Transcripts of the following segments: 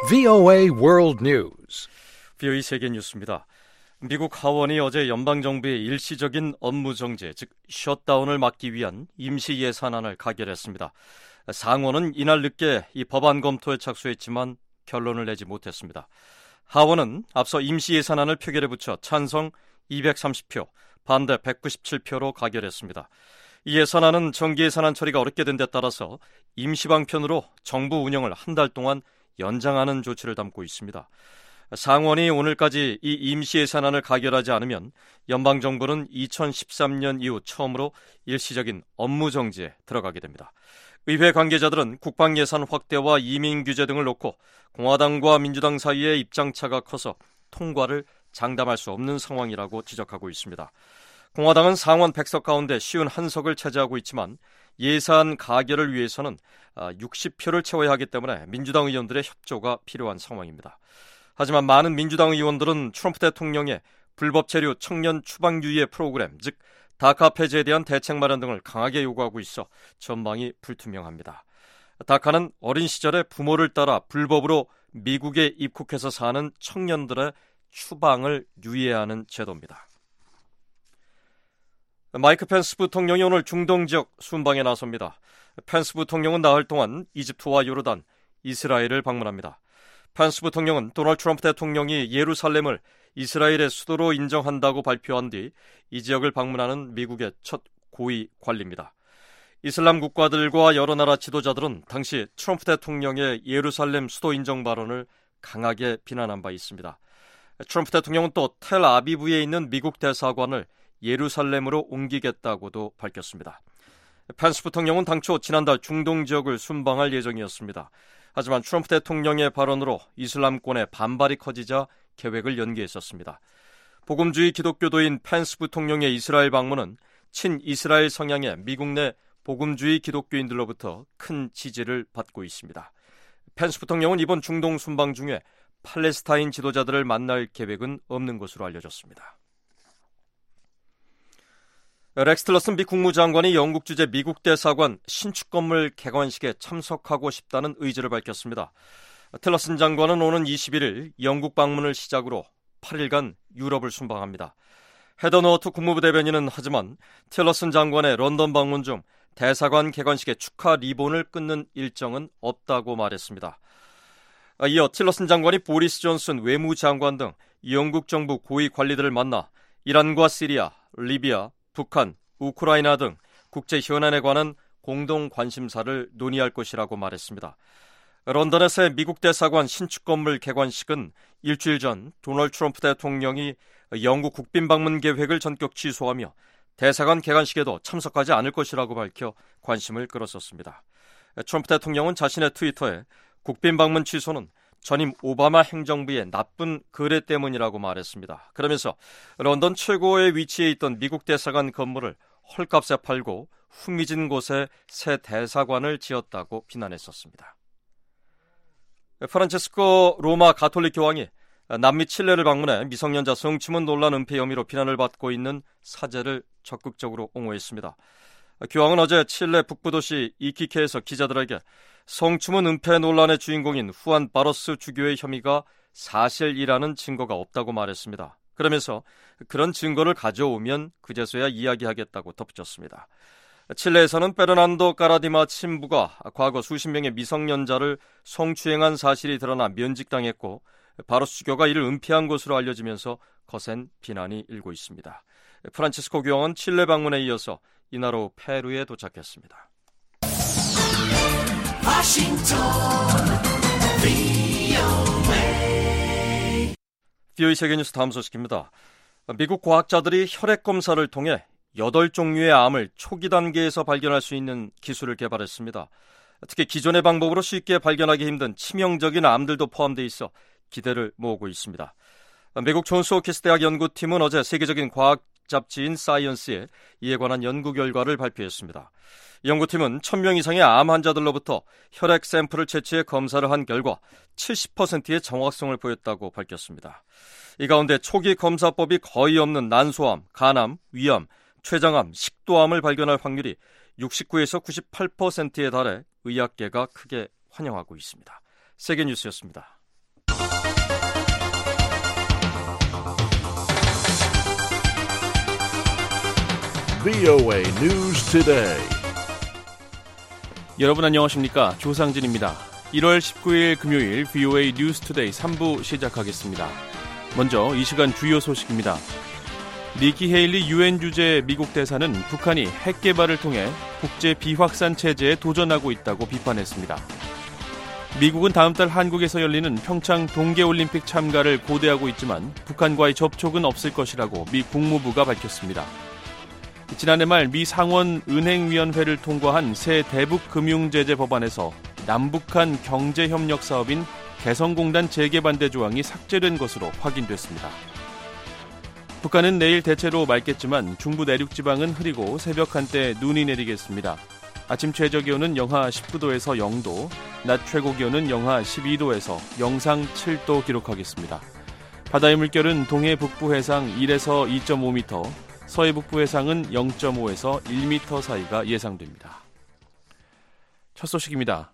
VOA World News. VOA 세계 뉴스입니다. 미국 하원이 어제 연방정부의 일시적인 업무 정지, 즉 셧다운을 막기 위한 임시 예산안을 가결했습니다. 상원은 이날 늦게 이 법안 검토에 착수했지만 결론을 내지 못했습니다. 하원은 앞서 임시 예산안을 표결에 붙여 찬성 230표, 반대 197표로 가결했습니다. 이 예산안은 정기 예산안 처리가 어렵게 된 데 따라서 임시 방편으로 정부 운영을 한 달 동안 연장하는 조치를 담고 있습니다. 상원이 오늘까지 이 임시 예산안을 가결하지 않으면 연방정부는 2013년 이후 처음으로 일시적인 업무 정지에 들어가게 됩니다. 의회 관계자들은 국방 예산 확대와 이민 규제 등을 놓고 공화당과 민주당 사이의 입장차가 커서 통과를 장담할 수 없는 상황이라고 지적하고 있습니다. 공화당은 상원 100석 가운데 51석을 차지하고 있지만 예산 가결을 위해서는 60표를 채워야 하기 때문에 민주당 의원들의 협조가 필요한 상황입니다. 하지만 많은 민주당 의원들은 트럼프 대통령의 불법 체류 청년 추방 유예 프로그램, 즉 다카 폐지에 대한 대책 마련 등을 강하게 요구하고 있어 전망이 불투명합니다. 다카는 어린 시절에 부모를 따라 불법으로 미국에 입국해서 사는 청년들의 추방을 유예하는 제도입니다. 마이크 펜스 부통령이 오늘 중동 지역 순방에 나섭니다. 펜스 부통령은 나흘 동안 이집트와 요르단, 이스라엘을 방문합니다. 펜스 부통령은 도널드 트럼프 대통령이 예루살렘을 이스라엘의 수도로 인정한다고 발표한 뒤 이 지역을 방문하는 미국의 첫 고위 관리입니다. 이슬람 국가들과 여러 나라 지도자들은 당시 트럼프 대통령의 예루살렘 수도 인정 발언을 강하게 비난한 바 있습니다. 트럼프 대통령은 또 텔아비브에 있는 미국 대사관을 예루살렘으로 옮기겠다고도 밝혔습니다. 펜스 부통령은 당초 지난달 중동 지역을 순방할 예정이었습니다. 하지만 트럼프 대통령의 발언으로 이슬람권의 반발이 커지자 계획을 연기했었습니다. 복음주의 기독교도인 펜스 부통령의 이스라엘 방문은 친이스라엘 성향의 미국 내 복음주의 기독교인들로부터 큰 지지를 받고 있습니다. 펜스 부통령은 이번 중동 순방 중에 팔레스타인 지도자들을 만날 계획은 없는 것으로 알려졌습니다. 렉스 틸러슨 미 국무장관이 영국 주재 미국 대사관 신축 건물 개관식에 참석하고 싶다는 의지를 밝혔습니다. 틸러슨 장관은 오는 21일 영국 방문을 시작으로 8일간 유럽을 순방합니다. 헤더 노어트 국무부 대변인은 하지만 틸러슨 장관의 런던 방문 중 대사관 개관식의 축하 리본을 끊는 일정은 없다고 말했습니다. 이어 틸러슨 장관이 보리스 존슨 외무장관 등 영국 정부 고위 관리들을 만나 이란과 시리아, 리비아, 북한, 우크라이나 등 국제 현안에 관한 공동 관심사를 논의할 것이라고 말했습니다. 런던에서의 미국 대사관 신축 건물 개관식은 일주일 전 도널드 트럼프 대통령이 영국 국빈 방문 계획을 전격 취소하며 대사관 개관식에도 참석하지 않을 것이라고 밝혀 관심을 끌었었습니다. 트럼프 대통령은 자신의 트위터에 국빈 방문 취소는 전임 오바마 행정부의 나쁜 거래 때문이라고 말했습니다. 그러면서 런던 최고의 위치에 있던 미국 대사관 건물을 헐값에 팔고 후미진 곳에 새 대사관을 지었다고 비난했었습니다. 프란체스코 로마 가톨릭 교황이 남미 칠레를 방문해 미성년자 성추문 논란 은폐 혐의로 비난을 받고 있는 사제를 적극적으로 옹호했습니다. 교황은 어제 칠레 북부도시 이키케에서 기자들에게 성추문 은폐 논란의 주인공인 후안 바로스 주교의 혐의가 사실이라는 증거가 없다고 말했습니다. 그러면서 그런 증거를 가져오면 그제서야 이야기하겠다고 덧붙였습니다. 칠레에서는 페르난도 까라디마 신부가 과거 수십 명의 미성년자를 성추행한 사실이 드러나 면직당했고 바로스 주교가 이를 은폐한 것으로 알려지면서 거센 비난이 일고 있습니다. 프란치스코 교황은 칠레 방문에 이어서 이날 오후 페루에 도착했습니다. VOA 세계뉴스 다음 소식입니다. 미국 과학자들이 혈액 검사를 통해 8종류의 암을 초기 단계에서 발견할 수 있는 기술을 개발했습니다. 특히 기존의 방법으로 쉽게 발견하기 힘든 치명적인 암들도 포함되어 있어 기대를 모으고 있습니다. 미국 존스 홉킨스 대학 연구팀은 어제 세계적인 과학 잡지인 사이언스에 이에 관한 연구 결과를 발표했습니다. 연구팀은 1000명 이상의 암 환자들로부터 혈액 샘플을 채취해 검사를 한 결과 70%의 정확성을 보였다고 밝혔습니다. 이 가운데 초기 검사법이 거의 없는 난소암, 간암, 위암, 췌장암, 식도암을 발견할 확률이 69에서 98%에 달해 의학계가 크게 환영하고 있습니다. 세계뉴스였습니다. VOA News Today. 여러분 안녕하십니까? 조상진입니다. 1월 19일 금요일 VOA News Today 3부 시작하겠습니다. 먼저 이 시간 주요 소식입니다. 니키 헤일리 UN 주재 미국 대사는 북한이 핵 개발을 통해 국제 비확산 체제에 도전하고 있다고 비판했습니다. 미국은 다음 달 한국에서 열리는 평창 동계올림픽 참가를 고대하고 있지만 북한과의 접촉은 없을 것이라고 미 국무부가 밝혔습니다. 지난해 말 미 상원 은행위원회를 통과한 새 대북금융제재 법안에서 남북한 경제협력 사업인 개성공단 재개반대 조항이 삭제된 것으로 확인됐습니다. 북한은 내일 대체로 맑겠지만 중부 내륙 지방은 흐리고 새벽 한때 눈이 내리겠습니다. 아침 최저 기온은 영하 19도에서 0도, 낮 최고 기온은 영하 12도에서 영상 7도 기록하겠습니다. 바다의 물결은 동해 북부 해상 1에서 2.5m, 서해 북부 해상은 0.5에서 1m 사이가 예상됩니다. 첫 소식입니다.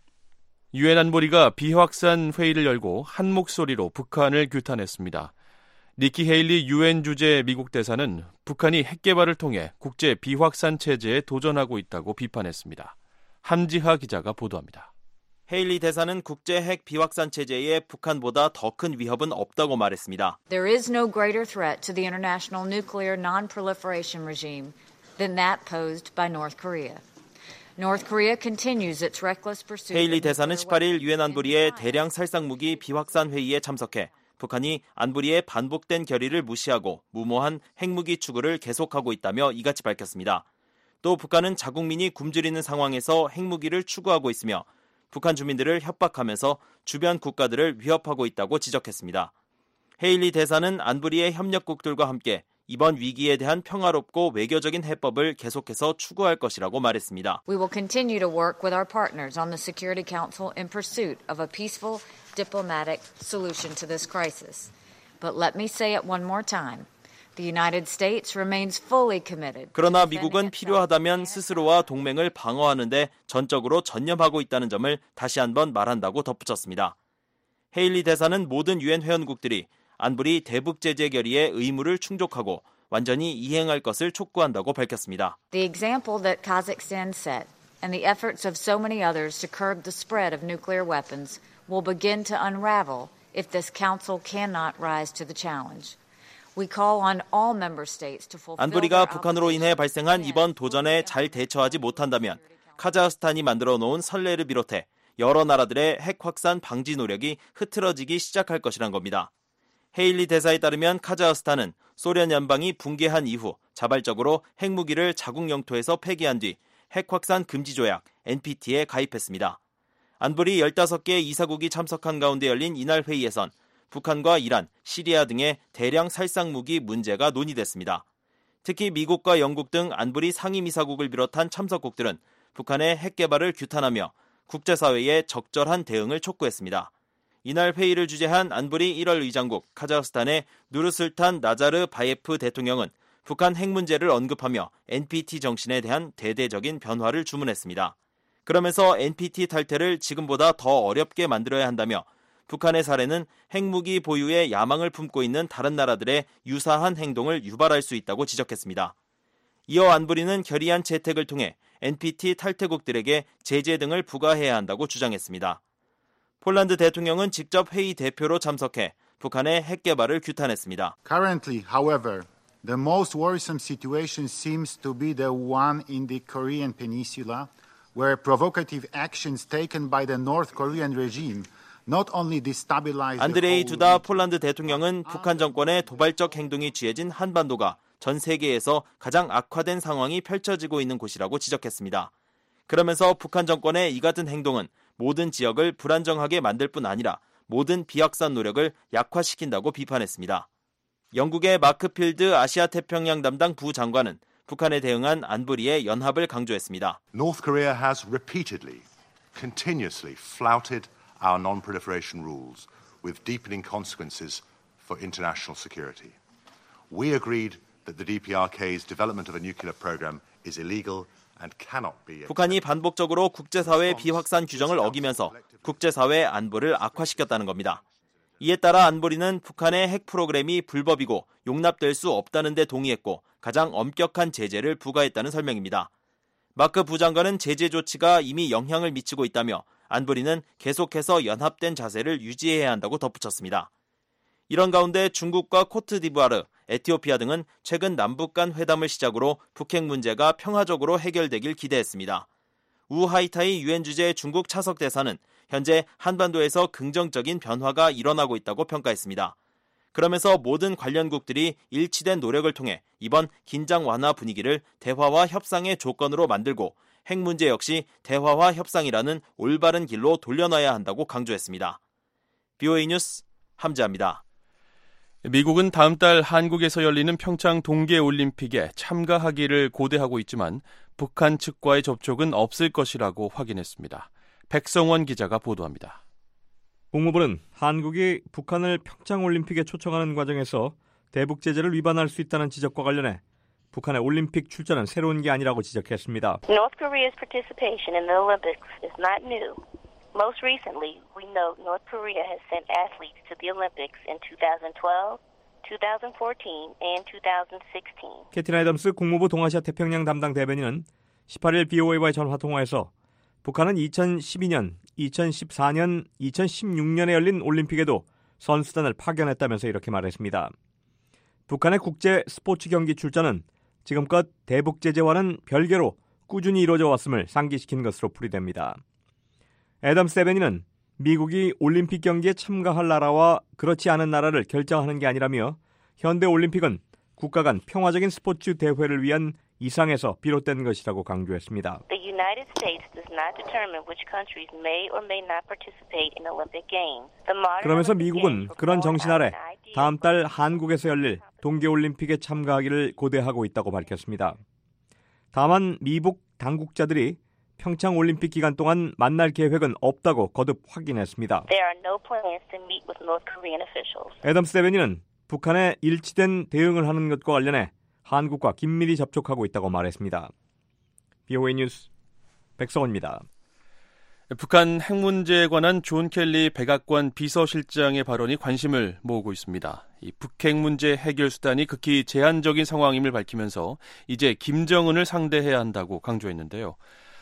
유엔 안보리가 비확산 회의를 열고 한 목소리로 북한을 규탄했습니다. 니키 헤일리 유엔 주재 미국 대사는 북한이 핵 개발을 통해 국제 비확산 체제에 도전하고 있다고 비판했습니다. 함지하 기자가 보도합니다. 헤일리 대사는 국제 핵 비확산 체제에 북한보다 더 큰 위협은 없다고 말했습니다. There is no greater threat to the international nuclear non-proliferation regime than that posed by North Korea. North Korea continues its reckless pursuit. 헤일리 대사는 18일 유엔 안보리의 대량 살상 무기 비확산 회의에 참석해 북한이 안보리의 반복된 결의를 무시하고 무모한 핵무기 추구를 계속하고 있다며 이같이 밝혔습니다. 또 북한은 자국민이 굶주리는 상황에서 핵무기를 추구하고 있으며 북한 주민들을 협박하면서 주변 국가들을 위협하고 있다고 지적했습니다. 헤일리 대사는 안보리의 협력국들과 함께 이번 위기에 대한 평화롭고 외교적인 해법을 계속해서 추구할 것이라고 말했습니다. We will continue to work with our partners on the Security Council in pursuit of a peaceful diplomatic solution to this crisis. But let me say it one more time. The United States remains fully committed. 그러나 미국은 필요하다면 스스로와 동맹을 방어하는 데 전적으로 전념하고 있다는 점을 다시 한번 말한다고 덧붙였습니다. 헤일리 대사는 모든 유엔 회원국들이 안보리 대북 제재 결의의 의무를 충족하고 완전히 이행할 것을 촉구한다고 밝혔습니다. The example that Kazakhstan set and the efforts of so many others to curb the spread of nuclear weapons will begin to unravel if this council cannot rise to the challenge. We call on all member states to fulfill 안보리가 북한으로 인해 발생한 이번 도전에 잘 대처하지 못한다면 카자흐스탄이 만들어 놓은 선례를 비롯해 여러 나라들의 핵 확산 방지 노력이 흐트러지기 시작할 것이란 겁니다. 헤일리 대사에 따르면 카자흐스탄은 소련 연방이 붕괴한 이후 자발적으로 핵무기를 자국 영토에서 폐기한 뒤 핵 확산 금지 조약 NPT에 가입했습니다. 안보리 15개 이사국이 참석한 가운데 열린 이날 회의에선 북한과 이란, 시리아 등의 대량 살상무기 문제가 논의됐습니다. 특히 미국과 영국 등 안보리 상임이사국을 비롯한 참석국들은 북한의 핵 개발을 규탄하며 국제사회의 적절한 대응을 촉구했습니다. 이날 회의를 주재한 안보리 1월 의장국 카자흐스탄의 누르술탄 나자르바예프 대통령은 북한 핵 문제를 언급하며 NPT 정신에 대한 대대적인 변화를 주문했습니다. 그러면서 NPT 탈퇴를 지금보다 더 어렵게 만들어야 한다며 북한의 사례는 핵무기 보유에 야망을 품고 있는 다른 나라들의 유사한 행동을 유발할 수 있다고 지적했습니다. 이어 안보리는 결의안 채택을 통해 NPT 탈퇴국들에게 제재 등을 부과해야 한다고 주장했습니다. 폴란드 대통령은 직접 회의 대표로 참석해 북한의 핵 개발을 규탄했습니다. Currently, however, the most worrisome situation seems to be the one in the Korean peninsula, where provocative actions taken by the North Korean regime not only destabilize 안드레이 두다 폴란드 대통령은 북한 정권의 도발적 행동이 취해진 한반도가 전 세계에서 가장 악화된 상황이 펼쳐지고 있는 곳이라고 지적했습니다. 그러면서 북한 정권의 이 같은 행동은 모든 지역을 불안정하게 만들 뿐 아니라 모든 비확산 노력을 약화시킨다고 비판했습니다. 영국의 마크 필드 아시아 태평양 담당 부장관은 북한에 대응한 안보리의 연합을 강조했습니다. North Korea has repeatedly, continuously flouted our non-proliferation rules with deepening consequences for international security. We agreed that the DPRK's development of a nuclear program is illegal and cannot be. 북한이 반복적으로 국제사회 비확산 규정을 어기면서 국제사회 안보를 악화시켰다는 겁니다. 이에 따라 안보리는 북한의 핵 프로그램이 불법이고 용납될 수 없다는 데 동의했고 가장 엄격한 제재를 부과했다는 설명입니다. 마크 부장관은 제재 조치가 이미 영향을 미치고 있다며 안보리는 계속해서 연합된 자세를 유지해야 한다고 덧붙였습니다. 이런 가운데 중국과 코트디부아르, 에티오피아 등은 최근 남북 간 회담을 시작으로 북핵 문제가 평화적으로 해결되길 기대했습니다. 우 하이타이 유엔 주재 중국 차석 대사는 현재 한반도에서 긍정적인 변화가 일어나고 있다고 평가했습니다. 그러면서 모든 관련국들이 일치된 노력을 통해 이번 긴장 완화 분위기를 대화와 협상의 조건으로 만들고 핵 문제 역시 대화와 협상이라는 올바른 길로 돌려놔야 한다고 강조했습니다. BOA 뉴스 함지아입니다. 미국은 다음 달 한국에서 열리는 평창 동계올림픽에 참가하기를 고대하고 있지만 북한 측과의 접촉은 없을 것이라고 확인했습니다. 백성원 기자가 보도합니다. 국무부는 한국이 북한을 평창올림픽에 초청하는 과정에서 대북 제재를 위반할 수 있다는 지적과 관련해 북한의 올림픽 출전은 새로운 게 아니라고 지적했습니다. North Korea's participation in the Olympics is not new. Most recently, we know North Korea has sent athletes to the Olympics in 2012, 2014, and 2016. 캐티나 애덤스 국무부 동아시아 태평양 담당 대변인은 18일 BOA와의 전화통화에서 북한은 2012년, 2014년, 2016년에 열린 올림픽에도 선수단을 파견했다면서 이렇게 말했습니다. 북한의 국제 스포츠 경기 출전은 지금껏 대북 제재와는 별개로 꾸준히 이루어져 왔음을 상기시킨 것으로 풀이됩니다. 애덤스 대변인은 미국이 올림픽 경기에 참가할 나라와 그렇지 않은 나라를 결정하는 게 아니라며 현대 올림픽은 국가 간 평화적인 스포츠 대회를 위한 이상에서 비롯된 것이라고 강조했습니다. The United States does not determine which countries may or may not participate in Olympic Games. 그러면서 미국은 그런 정신 아래 다음 달 한국에서 열릴 동계올림픽에 참가하기를 고대하고 있다고 밝혔습니다. 다만 미국 당국자들이 평창 올림픽 기간 동안 만날 계획은 없다고 거듭 확인했습니다. There are no plans to meet with North Korean officials. 애덤스 대변인은 북한의 일치된 대응을 하는 것과 관련해 한국과 긴밀히 접촉하고 있다고 말했습니다. BOA 뉴스 백성원입니다. 북한 핵 문제에 관한 존 켈리 백악관 비서실장의 발언이 관심을 모으고 있습니다. 이 북핵 문제 해결 수단이 극히 제한적인 상황임을 밝히면서 이제 김정은을 상대해야 한다고 강조했는데요.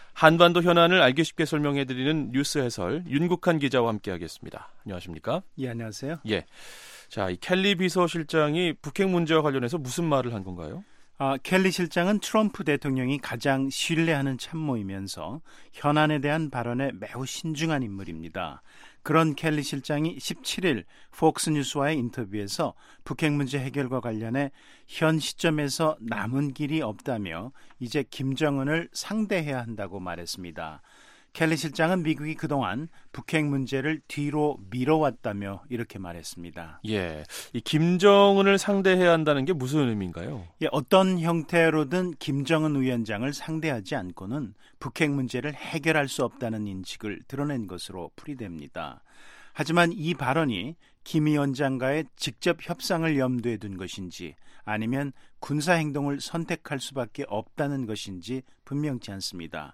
한반도 현안을 알기 쉽게 설명해드리는 뉴스 해설 윤국한 기자와 함께하겠습니다. 안녕하십니까? 예, 안녕하세요. 예. 자, 이 켈리 비서실장이 북핵 문제와 관련해서 무슨 말을 한 건가요? 켈리 실장은 트럼프 대통령이 가장 신뢰하는 참모이면서 현안에 대한 발언에 매우 신중한 인물입니다. 그런 켈리 실장이 17일 폭스뉴스와의 인터뷰에서 북핵 문제 해결과 관련해 현 시점에서 남은 길이 없다며 이제 김정은을 상대해야 한다고 말했습니다. 켈리 실장은 미국이 그동안 북핵 문제를 뒤로 미뤄왔다며 이렇게 말했습니다. 예, 이 김정은을 상대해야 한다는 게 무슨 의미인가요? 예, 어떤 형태로든 김정은 위원장을 상대하지 않고는 북핵 문제를 해결할 수 없다는 인식을 드러낸 것으로 풀이됩니다. 하지만 이 발언이 김 위원장과의 직접 협상을 염두에 둔 것인지 아니면 군사행동을 선택할 수밖에 없다는 것인지 분명치 않습니다.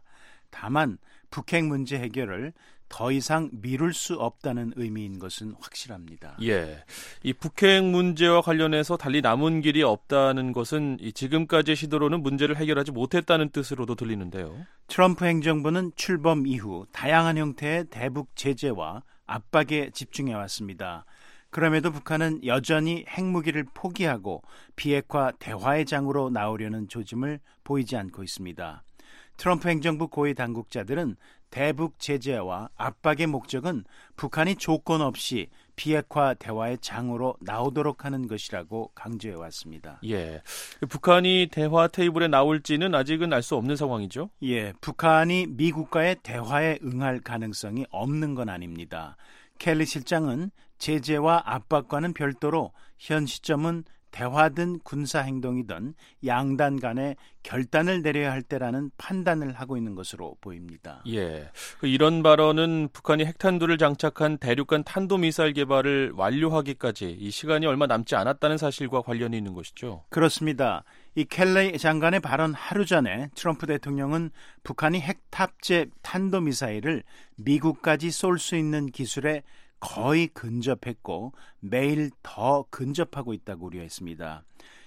다만 북핵 문제 해결을 더 이상 미룰 수 없다는 의미인 것은 확실합니다. 예, 이 북핵 문제와 관련해서 달리 남은 길이 없다는 것은 이 지금까지의 시도로는 문제를 해결하지 못했다는 뜻으로도 들리는데요. 트럼프 행정부는 출범 이후 다양한 형태의 대북 제재와 압박에 집중해왔습니다. 그럼에도 북한은 여전히 핵무기를 포기하고 비핵화 대화의 장으로 나오려는 조짐을 보이지 않고 있습니다. 트럼프 행정부 고위 당국자들은 대북 제재와 압박의 목적은 북한이 조건 없이 비핵화 대화의 장으로 나오도록 하는 것이라고 강조해왔습니다. 예, 북한이 대화 테이블에 나올지는 아직은 알 수 없는 상황이죠? 예, 북한이 미국과의 대화에 응할 가능성이 없는 건 아닙니다. 켈리 실장은 제재와 압박과는 별도로 현 시점은 대화든 군사행동이든 양단 간에 결단을 내려야 할 때라는 판단을 하고 있는 것으로 보입니다. 예, 이런 발언은 북한이 핵탄두를 장착한 대륙간 탄도미사일 개발을 완료하기까지 이 시간이 얼마 남지 않았다는 사실과 관련이 있는 것이죠. 그렇습니다. 이 켈리 장관의 발언 하루 전에 트럼프 대통령은 북한이 핵 탑재 탄도미사일을 미국까지 쏠 수 있는 기술에 거의 근접했고 매일 더 근접하고 있다고 우려했습니다.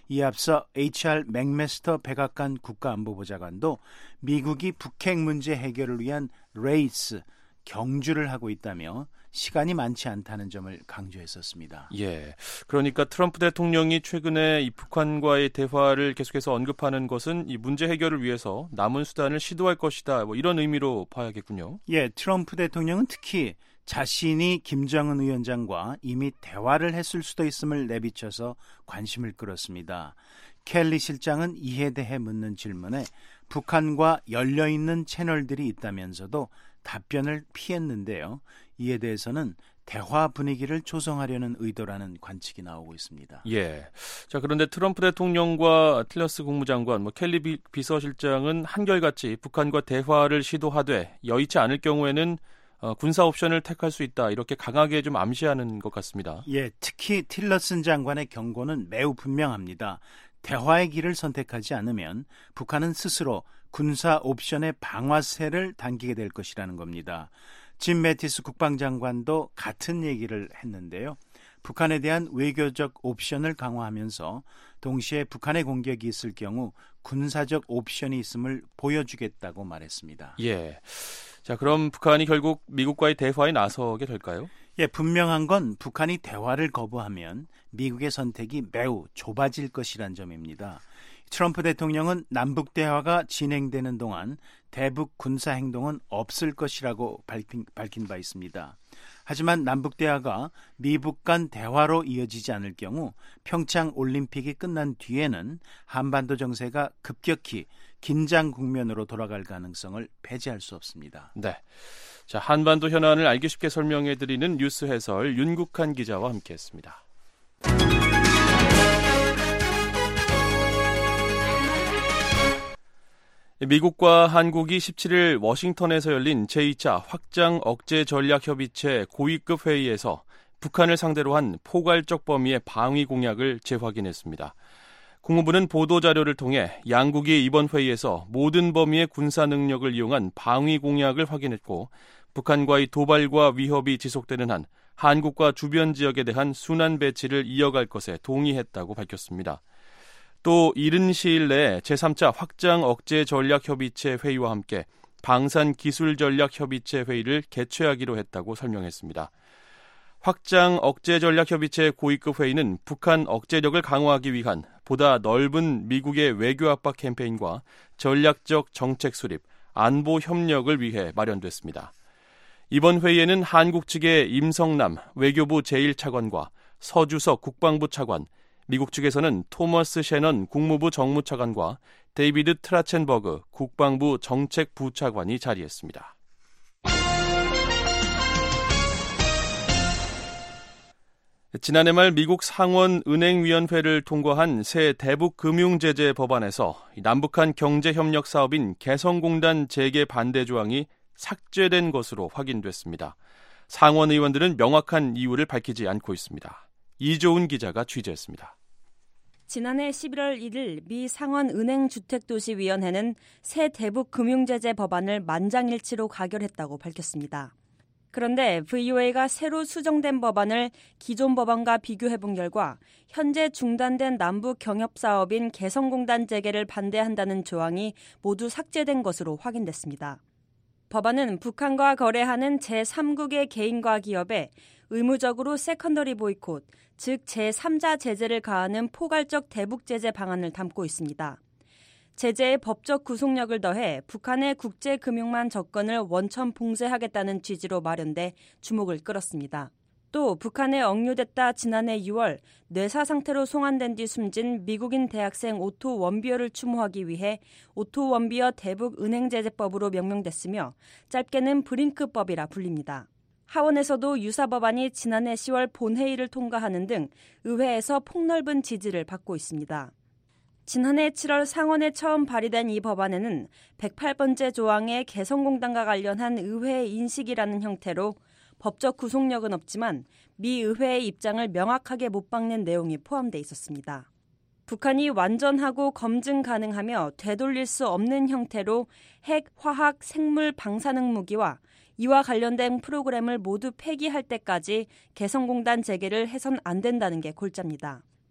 이에 앞서 HR 맥메스터 백악관 국가안보보좌관도 미국이 북핵 문제 해결을 위한 레이스, 경주를 하고 있다며 시간이 많지 않다는 점을 강조했었습니다. 예, 그러니까 트럼프 대통령이 최근에 이 북한과의 대화를 계속해서 언급하는 것은 이 문제 해결을 위해서 남은 수단을 시도할 것이다, 뭐 이런 의미로 봐야겠군요. 예, 트럼프 대통령은 특히 자신이 김정은 위원장과 이미 대화를 했을 수도 있음을 내비쳐서 관심을 끌었습니다. 켈리 실장은 이에 대해 묻는 질문에 북한과 열려있는 채널들이 있다면서도 답변을 피했는데요. 이에 대해서는 대화 분위기를 조성하려는 의도라는 관측이 나오고 있습니다. 예. 자, 그런데 트럼프 대통령과 틸러스 국무장관, 켈리 비서실장은 한결같이 북한과 대화를 시도하되 여의치 않을 경우에는 군사 옵션을 택할 수 있다, 이렇게 강하게 좀 암시하는 것 같습니다. 예, 특히 틸러슨 장관의 경고는 매우 분명합니다. 대화의 길을 선택하지 않으면 북한은 스스로 군사 옵션의 방아쇠를 당기게 될 것이라는 겁니다. 짐 매티스 국방장관도 같은 얘기를 했는데요. 북한에 대한 외교적 옵션을 강화하면서 동시에 북한의 공격이 있을 경우 군사적 옵션이 있음을 보여주겠다고 말했습니다. 예. 자, 그럼 북한이 결국 미국과의 대화에 나서게 될까요? 예, 분명한 건 북한이 대화를 거부하면 미국의 선택이 매우 좁아질 것이란 점입니다. 트럼프 대통령은 남북 대화가 진행되는 동안 대북 군사 행동은 없을 것이라고 밝힌 바 있습니다. 하지만 남북 대화가 미북 간 대화로 이어지지 않을 경우 평창 올림픽이 끝난 뒤에는 한반도 정세가 급격히 긴장 국면으로 돌아갈 가능성을 배제할 수 없습니다. 네. 자, 한반도 현안을 알기 쉽게 설명해드리는 뉴스 해설 윤국한 기자와 함께했습니다. 미국과 한국이 17일 워싱턴에서 열린 제2차 확장 억제 전략 협의체 고위급 회의에서 북한을 상대로 한 포괄적 범위의 방위 공약을 재확인했습니다. 국무부는 보도자료를 통해 양국이 이번 회의에서 모든 범위의 군사 능력을 이용한 방위 공약을 확인했고, 북한과의 도발과 위협이 지속되는 한 한국과 주변 지역에 대한 순환 배치를 이어갈 것에 동의했다고 밝혔습니다. 또 이른 시일 내에 제3차 확장 억제 전략 협의체 회의와 함께 방산 기술 전략 협의체 회의를 개최하기로 했다고 설명했습니다. 확장 억제 전략 협의체 고위급 회의는 북한 억제력을 강화하기 위한 보다 넓은 미국의 외교 압박 캠페인과 전략적 정책 수립, 안보 협력을 위해 마련됐습니다. 이번 회의에는 한국 측의 임성남 외교부 제1차관과 서주석 국방부 차관, 미국 측에서는 토머스 셰넌 국무부 정무차관과 데이비드 트라첸버그 국방부 정책부차관이 자리했습니다. 지난해 말 미국 상원은행위원회를 통과한 새 대북금융제재 법안에서 남북한 경제협력 사업인 개성공단 재개 반대 조항이 삭제된 것으로 확인됐습니다. 상원 의원들은 명확한 이유를 밝히지 않고 있습니다. 이조은 기자가 취재했습니다. 지난해 11월 1일 미 상원은행주택도시위원회는 새 대북금융제재 법안을 만장일치로 가결했다고 밝혔습니다. 그런데 VOA가 새로 수정된 법안을 기존 법안과 비교해본 결과 현재 중단된 남북 경협사업인 개성공단 재개를 반대한다는 조항이 모두 삭제된 것으로 확인됐습니다. 법안은 북한과 거래하는 제3국의 개인과 기업에 의무적으로 세컨더리 보이콧, 즉 제3자 제재를 가하는 포괄적 대북 제재 방안을 담고 있습니다. 제재의 법적 구속력을 더해 북한의 국제금융망 접근을 원천 봉쇄하겠다는 취지로 마련돼 주목을 끌었습니다. 또 북한에 억류됐다 지난해 6월 뇌사 상태로 송환된 뒤 숨진 미국인 대학생 오토 원비어를 추모하기 위해 오토 원비어 대북은행제재법으로 명명됐으며 짧게는 브링크법이라 불립니다. 하원에서도 유사 법안이 지난해 10월 본회의를 통과하는 등 의회에서 폭넓은 지지를 받고 있습니다. 지난해 7월 상원에 처음 발의된 이 법안에는 108번째 조항의 개성공단과 관련한 의회의 인식이라는 형태로 법적 구속력은 없지만 미 의회의 입장을 명확하게 못 박는 내용이 포함돼 있었습니다. 북한이 완전하고 검증 가능하며 되돌릴 수 없는 형태로 핵, 화학, 생물 방사능 무기와 이와 관련된 프로그램을 모두 폐기할 때까지 개성공단 재개를 해선 안 된다는 게 골자입니다.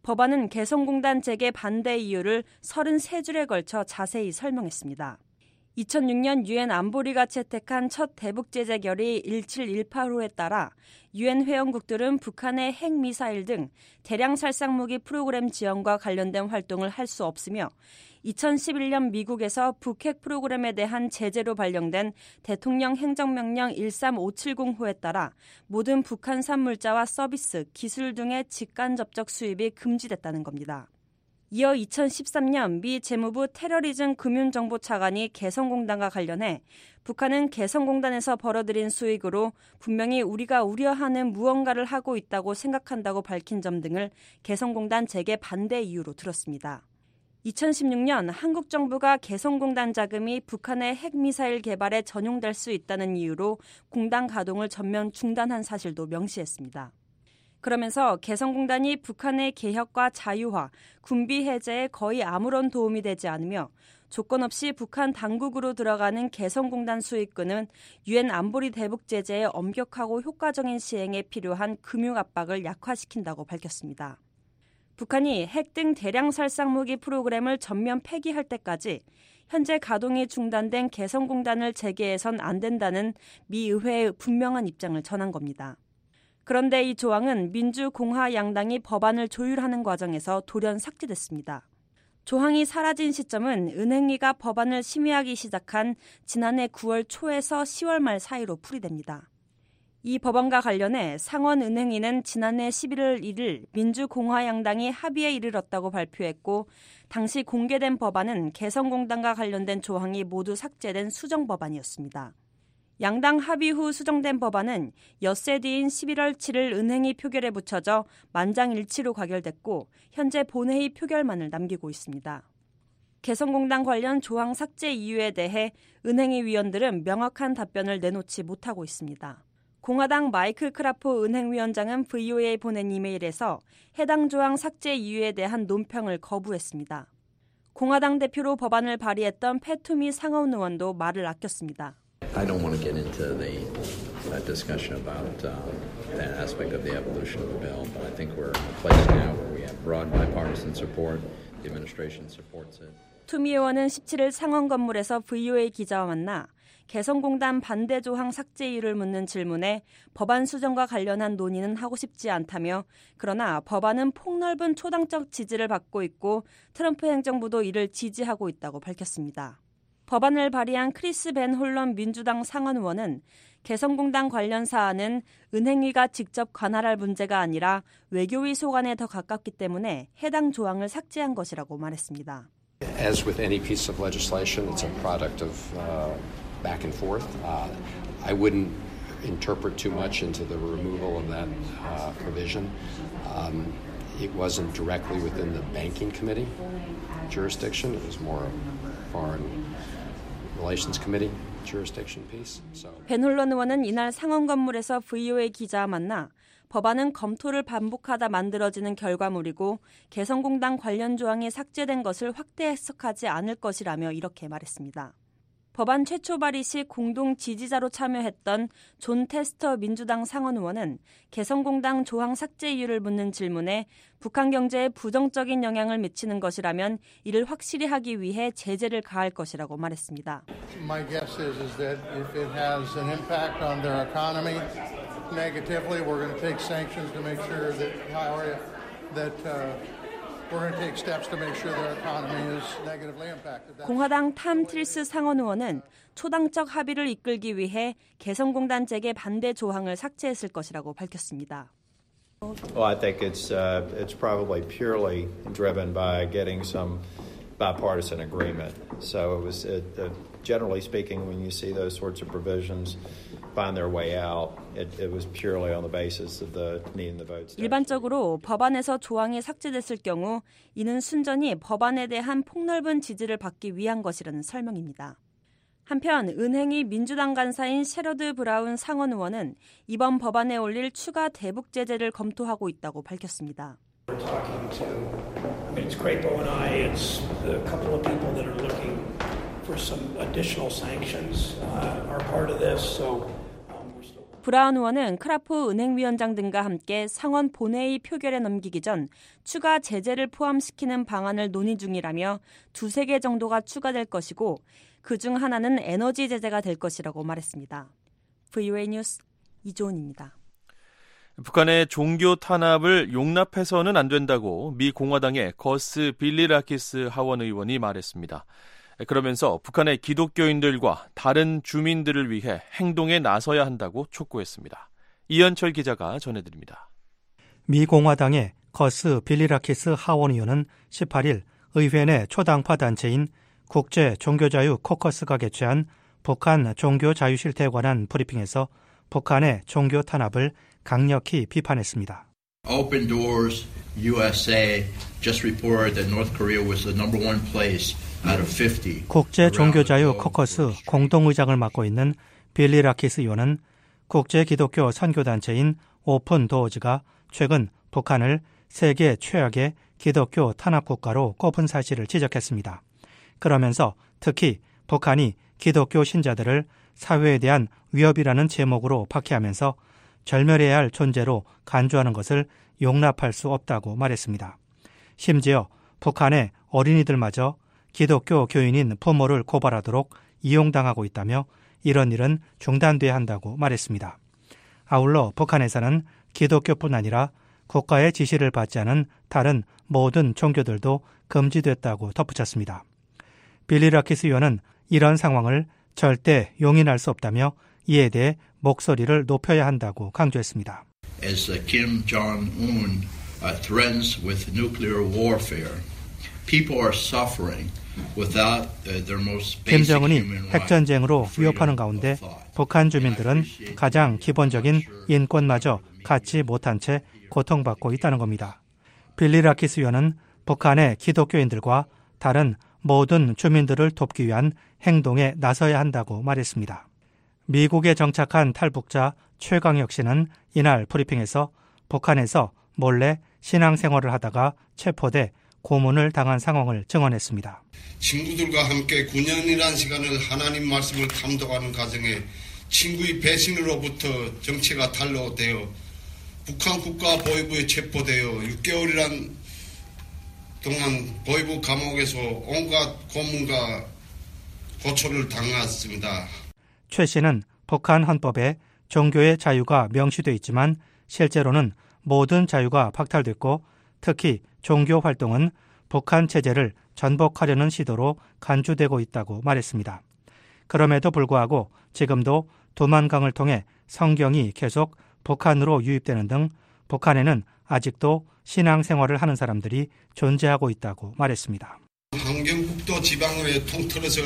법안은 개성공단 재개 반대 이유를 33줄에 걸쳐 자세히 설명했습니다. 2006년 유엔 안보리가 채택한 첫 대북 제재 결의 1718호에 따라 유엔 회원국들은 북한의 핵미사일 등 대량 살상무기 프로그램 지원과 관련된 활동을 할 수 없으며 2011년 미국에서 북핵 프로그램에 대한 제재로 발령된 대통령 행정명령 13570호에 따라 모든 북한산 물자와 서비스, 기술 등의 직간접적 수입이 금지됐다는 겁니다. 이어 2013년 미 재무부 테러리즘 금융정보차관이 개성공단과 관련해 북한은 개성공단에서 벌어들인 수익으로 분명히 우리가 우려하는 무언가를 하고 있다고 생각한다고 밝힌 점 등을 개성공단 재개 반대 이유로 들었습니다. 2016년 한국 정부가 개성공단 자금이 북한의 핵미사일 개발에 전용될 수 있다는 이유로 공단 가동을 전면 중단한 사실도 명시했습니다. 그러면서 개성공단이 북한의 개혁과 자유화, 군비 해제에 거의 아무런 도움이 되지 않으며 조건 없이 북한 당국으로 들어가는 개성공단 수익금은 유엔 안보리 대북 제재의 엄격하고 효과적인 시행에 필요한 금융 압박을 약화시킨다고 밝혔습니다. 북한이 핵 등 대량 살상무기 프로그램을 전면 폐기할 때까지 현재 가동이 중단된 개성공단을 재개해선 안 된다는 미 의회의 분명한 입장을 전한 겁니다. 그런데 이 조항은 민주공화 양당이 법안을 조율하는 과정에서 돌연 삭제됐습니다. 조항이 사라진 시점은 은행위가 법안을 심의하기 시작한 지난해 9월 초에서 10월 말 사이로 풀이됩니다. 이 법안과 관련해 상원은행위는 지난해 11월 1일 민주공화양당이 합의에 이르렀다고 발표했고 당시 공개된 법안은 개성공단과 관련된 조항이 모두 삭제된 수정법안이었습니다. 양당 합의 후 수정된 법안은 엿새 뒤인 11월 7일 은행위 표결에 붙여져 만장일치로 가결됐고 현재 본회의 표결만을 남기고 있습니다. 개성공단 관련 조항 삭제 이유에 대해 은행위 위원들은 명확한 답변을 내놓지 못하고 있습니다. 공화당 마이클 크라포 은행위원장은 VOA에 보낸 이메일에서 해당 조항 삭제 이유에 대한 논평을 거부했습니다. 공화당 대표로 법안을 발의했던 패투미 상원 의원도 말을 아꼈습니다. I don't want to get into the discussion about that aspect of the evolution of the bill, but I think we're in a place now where we have broad bipartisan support. The administration supports it. 투미 의원은 17일 상원 건물에서 VOA 기자와 만나 개성공단 반대 조항 삭제 이유를 묻는 질문에 법안 수정과 관련한 논의는 하고 싶지 않다며 그러나 법안은 폭넓은 초당적 지지를 받고 있고 트럼프 행정부도 이를 지지하고 있다고 밝혔습니다. 법안을 발의한 크리스 벤 홀런 민주당 상원 의원은 개성공단 관련 사안은 은행위가 직접 관할할 문제가 아니라 외교위 소관에 더 가깝기 때문에 해당 조항을 삭제한 것이라고 말했습니다. As with any piece of legislation, it's a product of back and forth. I wouldn't interpret too much into the removal of that provision. It wasn't directly within the banking committee jurisdiction. It was more foreign relations committee jurisdiction piece. 벤 홀런 의원은 이날 상원 건물에서 VOA 기자와 만나 법안은 검토를 반복하다 만들어지는 결과물이고 개성공단 관련 조항이 삭제된 것을 확대 해석하지 않을 것이라며 이렇게 말했습니다. 법안 최초 발의 시 공동 지지자로 참여했던 존 테스터 민주당 상원 의원은 개성공단 조항 삭제 이유를 묻는 질문에 북한 경제에 부정적인 영향을 미치는 것이라면 이를 확실히 하기 위해 제재를 가할 것이라고 말했습니다. My guess is that if it has an impact on their economy negatively, we're going to take sanctions to make sure that we're going to take steps to make sure their economy is negatively impacted. 공화당 탐 틸스 상원 의원은 초당적 합의를 이끌기 위해 개성공단 재개 반대 조항을 삭제했을 것이라고 밝혔습니다. Well, I think it's probably purely driven by getting some bipartisan agreement. So it was generally speaking, when you see those sorts of provisions find their way out, it was purely on the basis of the needing the votes. 일반적으로 법안에서 조항이 삭제됐을 경우 이는 순전히 법안에 대한 폭넓은 지지를 받기 위한 것이라는 설명입니다. 한편 은행위 민주당 간사인 셰러드 브라운 상원 의원은 이번 법안에 올릴 추가 대북 제재를 검토하고 있다고 밝혔습니다. It's Crapo and I. It's a couple of people that are looking for some additional sanctions are part of this. So we're still. 브라운 의원은 크라프 은행위원장 등과 함께 상원 본회의 표결에 넘기기 전 추가 제재를 포함시키는 방안을 논의 중이라며 두세 개 정도가 추가될 것이고 그중 하나는 에너지 제재가 될 것이라고 말했습니다. VOA 뉴스 이조은입니다. 북한의 종교 탄압을 용납해서는 안 된다고 미 공화당의 거스 빌리라키스 하원 의원이 말했습니다. 그러면서 북한의 기독교인들과 다른 주민들을 위해 행동에 나서야 한다고 촉구했습니다. 이현철 기자가 전해드립니다. 미 공화당의 거스 빌리라키스 하원 의원은 18일 의회 내 초당파 단체인 국제 종교자유 코커스가 개최한 북한 종교 자유 실태에 관한 브리핑에서 북한의 종교 탄압을 강력히 비판했습니다. Open Doors USA just reported that North Korea was the number one place out of 50. 국제 종교자유 코커스 공동의장을 맡고 있는 빌리 라키스 의원은 국제 기독교 선교단체인 오픈 도어즈가 최근 북한을 세계 최악의 기독교 탄압 국가로 꼽은 사실을 지적했습니다. 그러면서 특히 북한이 기독교 신자들을 사회에 대한 위협이라는 제목으로 박해하면서 절멸해야 할 존재로 간주하는 것을 용납할 수 없다고 말했습니다. 심지어 북한의 어린이들마저 기독교 교인인 부모를 고발하도록 이용당하고 있다며 이런 일은 중단돼야 한다고 말했습니다. 아울러 북한에서는 기독교뿐 아니라 국가의 지시를 받지 않은 다른 모든 종교들도 금지됐다고 덧붙였습니다. 빌리 라키스 의원은 이런 상황을 절대 용인할 수 없다며 이에 대해 목소리를 높여야 한다고 강조했습니다. As Kim Jong-un threatens with nuclear warfare, people are suffering without their most basic 김정은이 human right. 핵전쟁으로 위협하는 가운데 북한 주민들은 가장 기본적인 인권마저 갖지 못한 채 고통받고 있다는 겁니다. 빌리 라키스 의원은 북한의 기독교인들과 다른 모든 주민들을 돕기 위한 행동에 나서야 한다고 말했습니다. 미국에 정착한 탈북자 최강혁 씨는 이날 브리핑에서 북한에서 몰래 신앙생활을 하다가 체포돼 고문을 당한 상황을 증언했습니다. 친구들과 함께 9년이라는 시간을 하나님 말씀을 감독하는 과정에 친구의 배신으로부터 정체가 탄로되어 북한 국가보위부에 체포되어 6개월이란 동안 보위부 감옥에서 온갖 고문과 고초를 당했습니다. 최 씨는 북한 헌법에 종교의 자유가 명시되어 있지만 실제로는 모든 자유가 박탈됐고 특히 종교 활동은 북한 체제를 전복하려는 시도로 간주되고 있다고 말했습니다. 그럼에도 불구하고 지금도 두만강을 통해 성경이 계속 북한으로 유입되는 등 북한에는 아직도 신앙생활을 하는 사람들이 존재하고 있다고 말했습니다. 환경국도 지방의회 통틀어서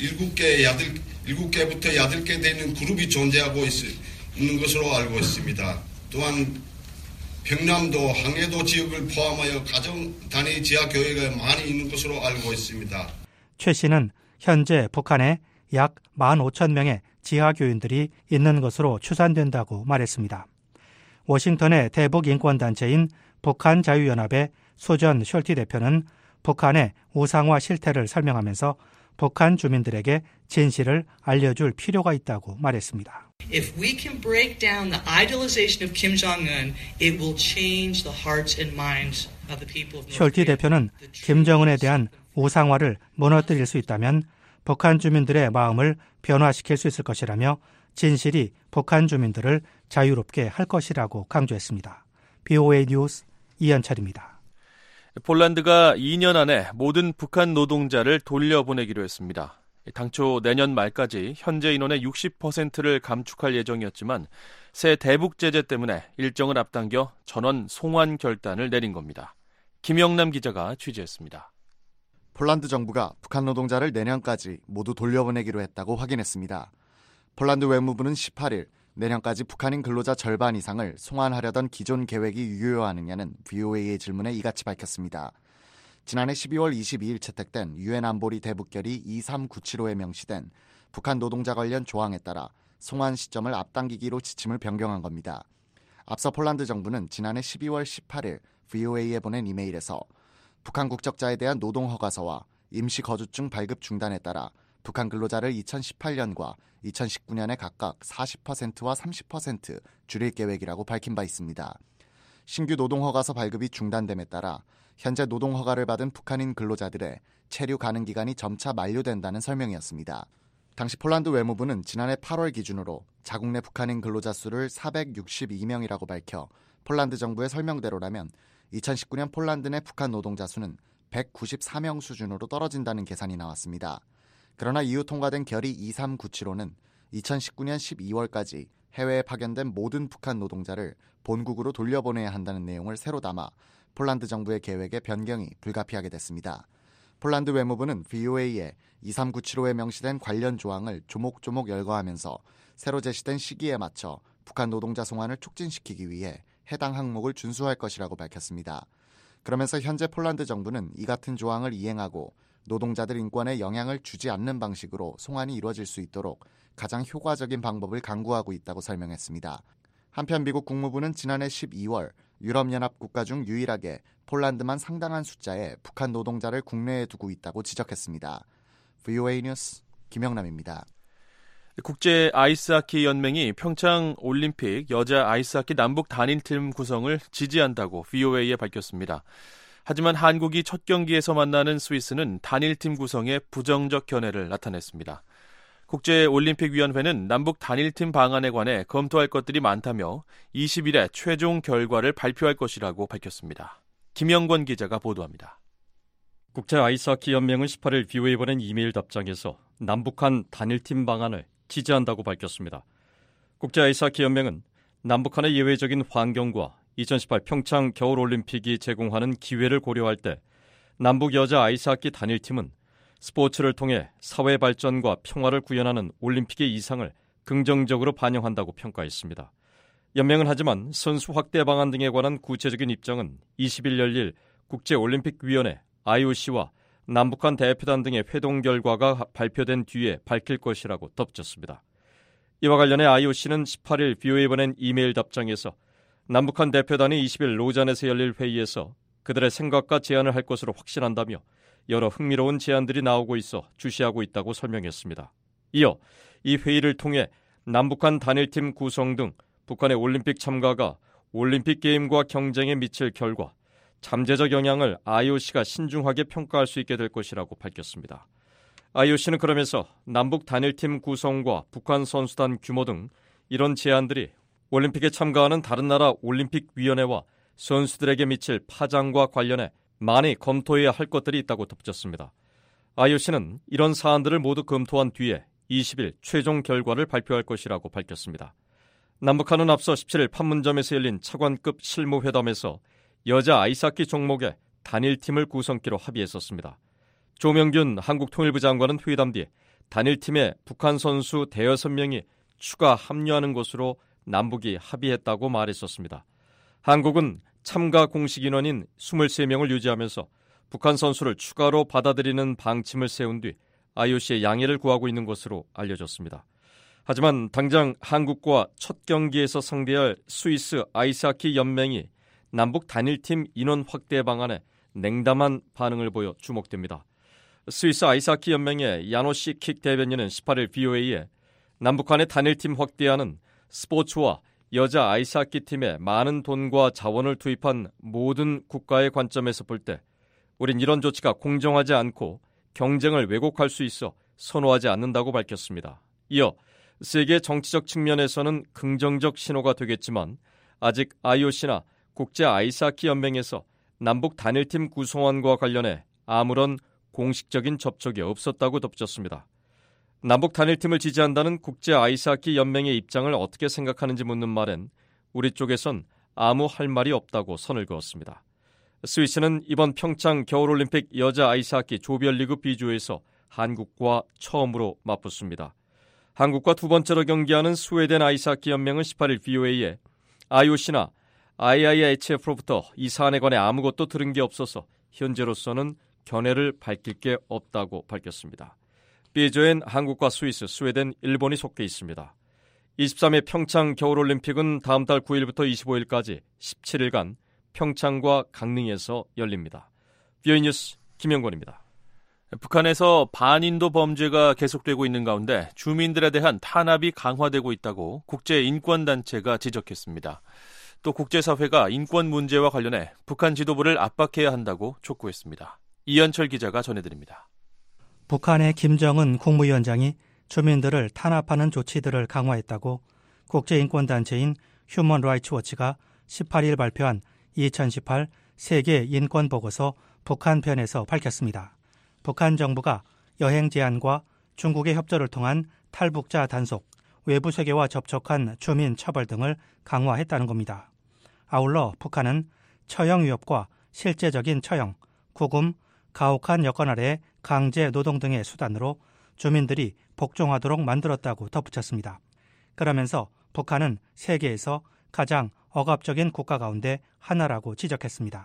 7개부터 8개 되는 그룹이 존재하고 있는 것으로 알고 있습니다. 또한 평남도, 항해도 지역을 포함하여 가정 단위 지하교회가 많이 있는 것으로 알고 있습니다. 최 씨는 현재 북한에 약 15,000명의 지하교인들이 있는 것으로 추산된다고 말했습니다. 워싱턴의 대북 인권단체인 북한자유연합의 수전 숄티 대표는 북한의 우상화 실태를 설명하면서 북한 주민들에게 진실을 알려줄 필요가 있다고 말했습니다. If we can break down the idolization of Kim Jong-un, it will change the hearts and minds of the people of North 숄티 Korea. 대표는 김정은에 대한 우상화를 무너뜨릴 수 있다면 북한 주민들의 마음을 변화시킬 수 있을 것이라며 진실이 북한 주민들을 자유롭게 할 것이라고 강조했습니다. BOA 뉴스 이현철입니다. 폴란드가 2년 안에 모든 북한 노동자를 돌려보내기로 했습니다. 당초 내년 말까지 현재 인원의 60%를 감축할 예정이었지만 새 대북 제재 때문에 일정을 앞당겨 전원 송환 결단을 내린 겁니다. 김영남 기자가 취재했습니다. 폴란드 정부가 북한 노동자를 내년까지 모두 돌려보내기로 했다고 확인했습니다. 폴란드 외무부는 18일 내년까지 북한인 근로자 절반 이상을 송환하려던 기존 계획이 유효하느냐는 VOA의 질문에 이같이 밝혔습니다. 지난해 12월 22일 채택된 유엔 안보리 대북결의 23975에 명시된 북한 노동자 관련 조항에 따라 송환 시점을 앞당기기로 지침을 변경한 겁니다. 앞서 폴란드 정부는 지난해 12월 18일 VOA에 보낸 이메일에서 북한 국적자에 대한 노동 허가서와 임시 거주증 발급 중단에 따라 북한 근로자를 2018년과 2019년에 각각 40%와 30% 줄일 계획이라고 밝힌 바 있습니다. 신규 노동허가서 발급이 중단됨에 따라 현재 노동허가를 받은 북한인 근로자들의 체류 가능 기간이 점차 만료된다는 설명이었습니다. 당시 폴란드 외무부는 지난해 8월 기준으로 자국 내 북한인 근로자 수를 462명이라고 밝혀 폴란드 정부의 설명대로라면 2019년 폴란드 내 북한 노동자 수는 194명 수준으로 떨어진다는 계산이 나왔습니다. 그러나 이후 통과된 결의 2397호는 2019년 12월까지 해외에 파견된 모든 북한 노동자를 본국으로 돌려보내야 한다는 내용을 새로 담아 폴란드 정부의 계획에 변경이 불가피하게 됐습니다. 폴란드 외무부는 VOA에 2397호에 명시된 관련 조항을 조목조목 열거하면서 새로 제시된 시기에 맞춰 북한 노동자 송환을 촉진시키기 위해 해당 항목을 준수할 것이라고 밝혔습니다. 그러면서 현재 폴란드 정부는 이 같은 조항을 이행하고 노동자들 인권에 영향을 주지 않는 방식으로 송환이 이루어질 수 있도록 가장 효과적인 방법을 강구하고 있다고 설명했습니다. 한편 미국 국무부는 지난해 12월 유럽연합 국가 중 유일하게 폴란드만 상당한 숫자의 북한 노동자를 국내에 두고 있다고 지적했습니다. VOA 뉴스 김영남입니다. 국제 아이스하키 연맹이 평창 올림픽 여자 아이스하키 남북 단일팀 구성을 지지한다고 VOA에 밝혔습니다. 하지만 한국이 첫 경기에서 만나는 스위스는 단일팀 구성에 부정적 견해를 나타냈습니다. 국제올림픽위원회는 남북 단일팀 방안에 관해 검토할 것들이 많다며 20일에 최종 결과를 발표할 것이라고 밝혔습니다. 김영권 기자가 보도합니다. 국제 아이스하키 연맹은 18일 VOA에 보낸 이메일 답장에서 남북한 단일팀 방안을 지지한다고 밝혔습니다. 국제 아이스하키 연맹은 남북한의 예외적인 환경과 2018 평창 겨울올림픽이 제공하는 기회를 고려할 때 남북 여자 아이스하키 단일팀은 스포츠를 통해 사회 발전과 평화를 구현하는 올림픽의 이상을 긍정적으로 반영한다고 평가했습니다. 연맹은 하지만 선수 확대 방안 등에 관한 구체적인 입장은 20일 열릴 국제올림픽위원회 IOC와 남북한 대표단 등의 회동 결과가 발표된 뒤에 밝힐 것이라고 덧붙였습니다. 이와 관련해 IOC는 18일 VOA에 보낸 이메일 답장에서 남북한 대표단이 20일 로잔에서 열릴 회의에서 그들의 생각과 제안을 할 것으로 확신한다며 여러 흥미로운 제안들이 나오고 있어 주시하고 있다고 설명했습니다. 이어 이 회의를 통해 남북한 단일팀 구성 등 북한의 올림픽 참가가 올림픽 게임과 경쟁에 미칠 결과 잠재적 영향을 IOC가 신중하게 평가할 수 있게 될 것이라고 밝혔습니다. IOC는 그러면서 남북 단일팀 구성과 북한 선수단 규모 등 이런 제안들이 올림픽에 참가하는 다른 나라 올림픽위원회와 선수들에게 미칠 파장과 관련해 많이 검토해야 할 것들이 있다고 덧붙였습니다. IOC는 이런 사안들을 모두 검토한 뒤에 20일 최종 결과를 발표할 것이라고 밝혔습니다. 남북한은 앞서 17일 판문점에서 열린 차관급 실무회담에서 여자 아이스하키 종목의 단일팀을 구성키로 합의했었습니다. 조명균 한국통일부 장관은 회담 뒤에 단일팀에 북한 선수 대여섯 명이 추가 합류하는 것으로 남북이 합의했다고 말했었습니다. 한국은 참가 공식 인원인 23명을 유지하면서 북한 선수를 추가로 받아들이는 방침을 세운 뒤 IOC의 양해를 구하고 있는 것으로 알려졌습니다. 하지만 당장 한국과 첫 경기에서 상대할 스위스 아이스하키 연맹이 남북 단일팀 인원 확대 방안에 냉담한 반응을 보여 주목됩니다. 스위스 아이스하키 연맹의 야노시 킥 대변인은 18일 VOA에 남북한의 단일팀 확대안은 스포츠와 여자 아이스하키 팀에 많은 돈과 자원을 투입한 모든 국가의 관점에서 볼 때 우린 이런 조치가 공정하지 않고 경쟁을 왜곡할 수 있어 선호하지 않는다고 밝혔습니다. 이어 세계 정치적 측면에서는 긍정적 신호가 되겠지만 아직 IOC나 국제 아이스하키 연맹에서 남북 단일팀 구성안과 관련해 아무런 공식적인 접촉이 없었다고 덧붙였습니다. 남북 단일팀을 지지한다는 국제 아이스하키 연맹의 입장을 어떻게 생각하는지 묻는 말엔 우리 쪽에선 아무 할 말이 없다고 선을 그었습니다. 스위스는 이번 평창 겨울올림픽 여자 아이스하키 조별리그 B조에서 한국과 처음으로 맞붙습니다. 한국과 두 번째로 경기하는 스웨덴 아이스하키 연맹은 18일 VOA에 IOC나 IIHF로부터 이 사안에 관해 아무것도 들은 게 없어서 현재로서는 견해를 밝힐 게 없다고 밝혔습니다. B조엔 한국과 스위스, 스웨덴, 일본이 속해 있습니다. 23회 평창 겨울올림픽은 다음 달 9일부터 25일까지 17일간 평창과 강릉에서 열립니다. VOA 뉴스 김영권입니다. 북한에서 반인도 범죄가 계속되고 있는 가운데 주민들에 대한 탄압이 강화되고 있다고 국제인권단체가 지적했습니다. 또 국제사회가 인권 문제와 관련해 북한 지도부를 압박해야 한다고 촉구했습니다. 이현철 기자가 전해드립니다. 북한의 김정은 국무위원장이 주민들을 탄압하는 조치들을 강화했다고 국제인권단체인 휴먼 라이츠 워치가 18일 발표한 2018 세계 인권보고서 북한편에서 밝혔습니다. 북한 정부가 여행 제한과 중국의 협조를 통한 탈북자 단속, 외부 세계와 접촉한 주민 처벌 등을 강화했다는 겁니다. 아울러 북한은 처형 위협과 실제적인 처형, 구금, 가혹한 여건 아래 강제 노동 등의 수단으로 주민들이 복종하도록 만들었다고 덧붙였습니다. 그러면서 북한은 세계에서 가장 억압적인 국가 가운데 하나라고 지적했습니다.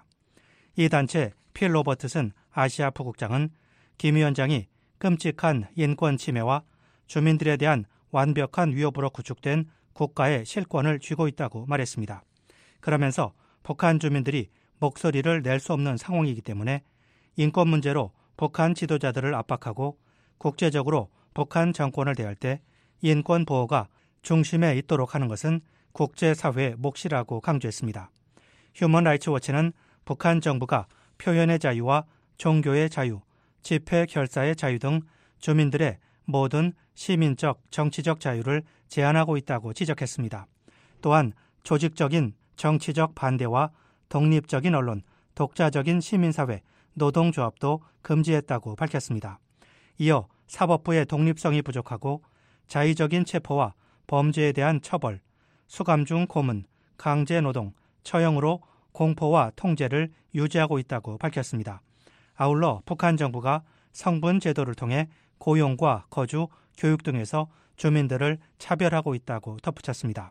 이 단체 필 로버트슨 아시아 부국장은 김 위원장이 끔찍한 인권 침해와 주민들에 대한 완벽한 위협으로 구축된 국가의 실권을 쥐고 있다고 말했습니다. 그러면서 북한 주민들이 목소리를 낼 수 없는 상황이기 때문에 인권 문제로 북한 지도자들을 압박하고 국제적으로 북한 정권을 대할 때 인권 보호가 중심에 있도록 하는 것은 국제사회의 몫이라고 강조했습니다. 휴먼 라이츠 워치는 북한 정부가 표현의 자유와 종교의 자유, 집회 결사의 자유 등 주민들의 모든 시민적, 정치적 자유를 제한하고 있다고 지적했습니다. 또한 조직적인 정치적 반대와 독립적인 언론, 독자적인 시민사회, 노동조합도 금지했다고 밝혔습니다. 이어 사법부의 독립성이 부족하고 자의적인 체포와 범죄에 대한 처벌, 수감 중 고문, 강제노동, 처형으로 공포와 통제를 유지하고 있다고 밝혔습니다. 아울러 북한 정부가 성분 제도를 통해 고용과 거주, 교육 등에서 주민들을 차별하고 있다고 덧붙였습니다.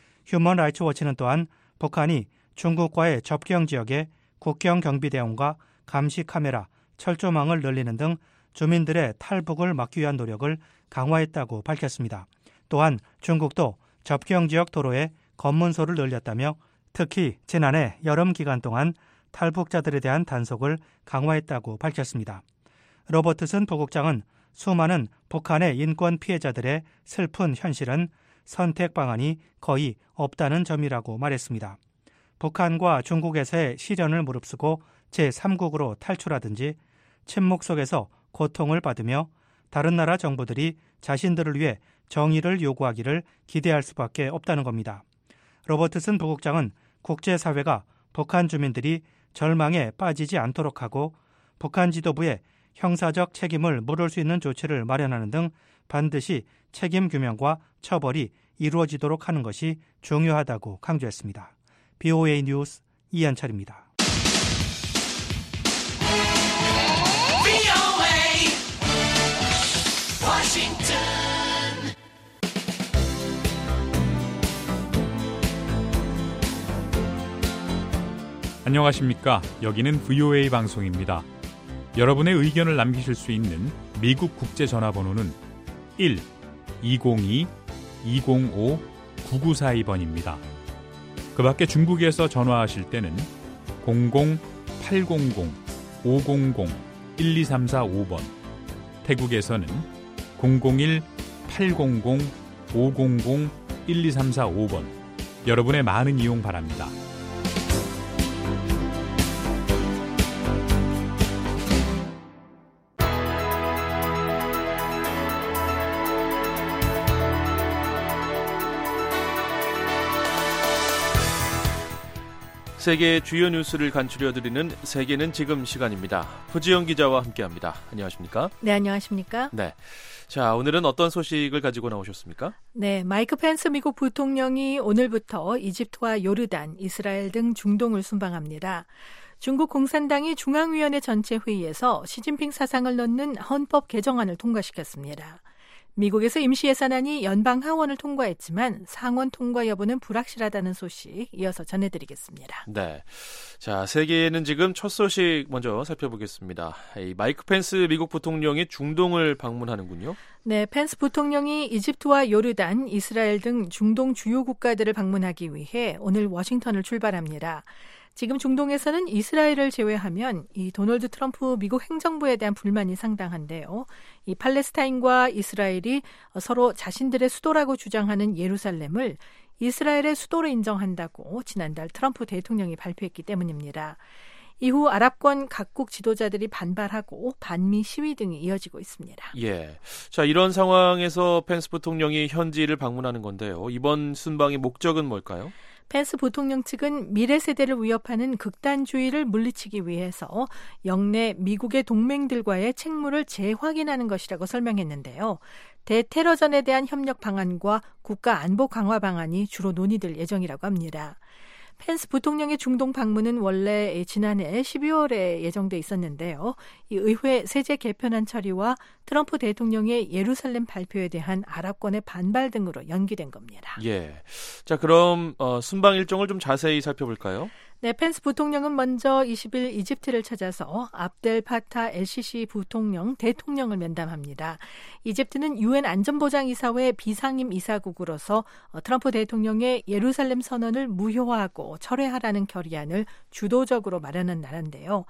휴먼 라이츠 워치는 또한 북한이 중국과의 접경 지역에 국경 경비대원과 감시 카메라, 철조망을 늘리는 등 주민들의 탈북을 막기 위한 노력을 강화했다고 밝혔습니다. 또한 중국도 접경 지역 도로에 검문소를 늘렸다며 특히 지난해 여름 기간 동안 탈북자들에 대한 단속을 강화했다고 밝혔습니다. 로버트슨 부국장은 수많은 북한의 인권 피해자들의 슬픈 현실은 선택 방안이 거의 없다는 점이라고 말했습니다. 북한과 중국에서의 시련을 무릅쓰고 제3국으로 탈출하든지 침묵 속에서 고통을 받으며 다른 나라 정부들이 자신들을 위해 정의를 요구하기를 기대할 수밖에 없다는 겁니다. 로버트슨 부국장은 국제사회가 북한 주민들이 절망에 빠지지 않도록 하고 북한 지도부에 형사적 책임을 물을 수 있는 조치를 마련하는 등 반드시 책임 규명과 처벌이 이루어지도록 하는 것이 중요하다고 강조했습니다. BOA 뉴스 이현철입니다. 안녕하십니까. 여기는 VOA 방송입니다. 여러분의 의견을 남기실 수 있는 미국 국제전화번호는 1-202-205-9942번입니다. 그 밖에 중국에서 전화하실 때는 00-800-500-1234-5번, 태국에서는 001-800-500-1234-5번, 여러분의 많은 이용 바랍니다. 세계의 주요 뉴스를 간추려드리는 세계는 지금 시간입니다. 부지영 기자와 함께합니다. 안녕하십니까? 네, 안녕하십니까? 네. 자, 오늘은 어떤 소식을 가지고 나오셨습니까? 네, 마이크 펜스 미국 부통령이 오늘부터 이집트와 요르단, 이스라엘 등 중동을 순방합니다. 중국 공산당이 중앙위원회 전체 회의에서 시진핑 사상을 넣는 헌법 개정안을 통과시켰습니다. 미국에서 임시예산안이 연방 하원을 통과했지만 상원 통과 여부는 불확실하다는 소식 이어서 전해드리겠습니다. 네, 자, 세계에는 지금 첫 소식 먼저 살펴보겠습니다. 마이크 펜스 미국 부통령이 중동을 방문하는군요. 네, 펜스 부통령이 이집트와 요르단, 이스라엘 등 중동 주요 국가들을 방문하기 위해 오늘 워싱턴을 출발합니다. 지금 중동에서는 이스라엘을 제외하면 이 도널드 트럼프 미국 행정부에 대한 불만이 상당한데요. 이 팔레스타인과 이스라엘이 서로 자신들의 수도라고 주장하는 예루살렘을 이스라엘의 수도로 인정한다고 지난달 트럼프 대통령이 발표했기 때문입니다. 이후 아랍권 각국 지도자들이 반발하고 반미 시위 등이 이어지고 있습니다. 예. 자, 이런 상황에서 펜스 부통령이 현지를 방문하는 건데요. 이번 순방의 목적은 뭘까요? 펜스 부통령 측은 미래 세대를 위협하는 극단주의를 물리치기 위해서 영내 미국의 동맹들과의 책무를 재확인하는 것이라고 설명했는데요. 대테러전에 대한 협력 방안과 국가 안보 강화 방안이 주로 논의될 예정이라고 합니다. 펜스 부통령의 중동 방문은 원래 지난해 12월에 예정돼 있었는데요. 이 의회 세제 개편안 처리와 트럼프 대통령의 예루살렘 발표에 대한 아랍권의 반발 등으로 연기된 겁니다. 예. 자, 그럼 순방 일정을 좀 자세히 살펴볼까요? 네, 펜스 부통령은 먼저 20일 이집트를 찾아서 압델 파타 엘시시 부통령, 대통령을 면담합니다. 이집트는 UN 안전보장이사회 비상임 이사국으로서 트럼프 대통령의 예루살렘 선언을 무효화하고 철회하라는 결의안을 주도적으로 마련한 나라인데요.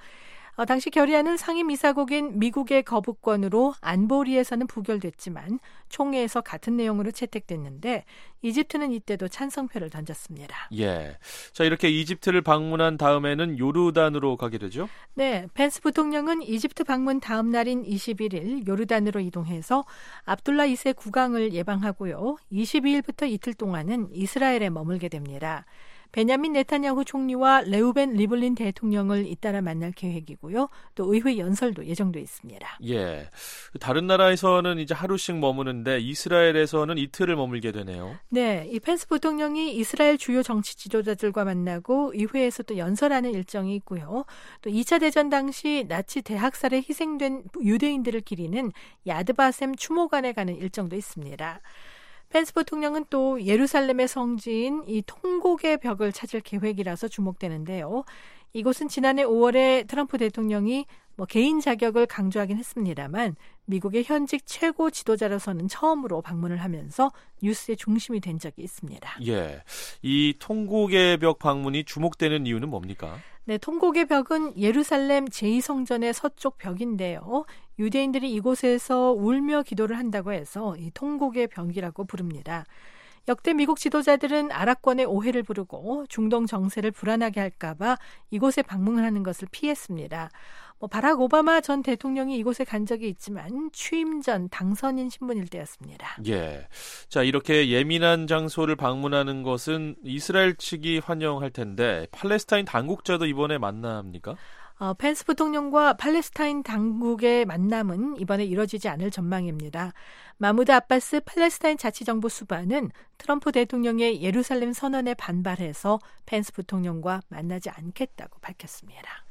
당시 결의안은 상임이사국인 미국의 거부권으로 안보리에서는 부결됐지만 총회에서 같은 내용으로 채택됐는데 이집트는 이때도 찬성표를 던졌습니다. 예. 자, 이렇게 이집트를 방문한 다음에는 요르단으로 가게 되죠? 네. 펜스 부통령은 이집트 방문 다음 날인 21일 요르단으로 이동해서 압둘라 2세 국왕을 예방하고요. 22일부터 이틀 동안은 이스라엘에 머물게 됩니다. 베냐민 네타냐후 총리와 레우벤 리블린 대통령을 잇따라 만날 계획이고요. 또 의회 연설도 예정돼 있습니다. 예, 다른 나라에서는 이제 하루씩 머무는데 이스라엘에서는 이틀을 머물게 되네요. 네, 이 펜스 부통령이 이스라엘 주요 정치 지도자들과 만나고 의회에서 또 연설하는 일정이 있고요. 또 2차 대전 당시 나치 대학살에 희생된 유대인들을 기리는 야드바셈 추모관에 가는 일정도 있습니다. 펜스 부통령은 또 예루살렘의 성지인 이 통곡의 벽을 찾을 계획이라서 주목되는데요. 이곳은 지난해 5월에 트럼프 대통령이 개인 자격을 강조하긴 했습니다만 미국의 현직 최고 지도자로서는 처음으로 방문을 하면서 뉴스의 중심이 된 적이 있습니다. 예, 이 통곡의 벽 방문이 주목되는 이유는 뭡니까? 네, 통곡의 벽은 예루살렘 제2성전의 서쪽 벽인데요. 유대인들이 이곳에서 울며 기도를 한다고 해서 이 통곡의 벽이라고 부릅니다. 역대 미국 지도자들은 아랍권의 오해를 부르고 중동 정세를 불안하게 할까 봐 이곳에 방문하는 것을 피했습니다. 바락 오바마 전 대통령이 이곳에 간 적이 있지만 취임 전 당선인 신분일 때였습니다. 예, 자, 이렇게 예민한 장소를 방문하는 것은 이스라엘 측이 환영할 텐데 팔레스타인 당국자도 이번에 만납니까? 펜스 부통령과 팔레스타인 당국의 만남은 이번에 이뤄지지 않을 전망입니다. 마무드 아바스 팔레스타인 자치정부 수반은 트럼프 대통령의 예루살렘 선언에 반발해서 펜스 부통령과 만나지 않겠다고 밝혔습니다.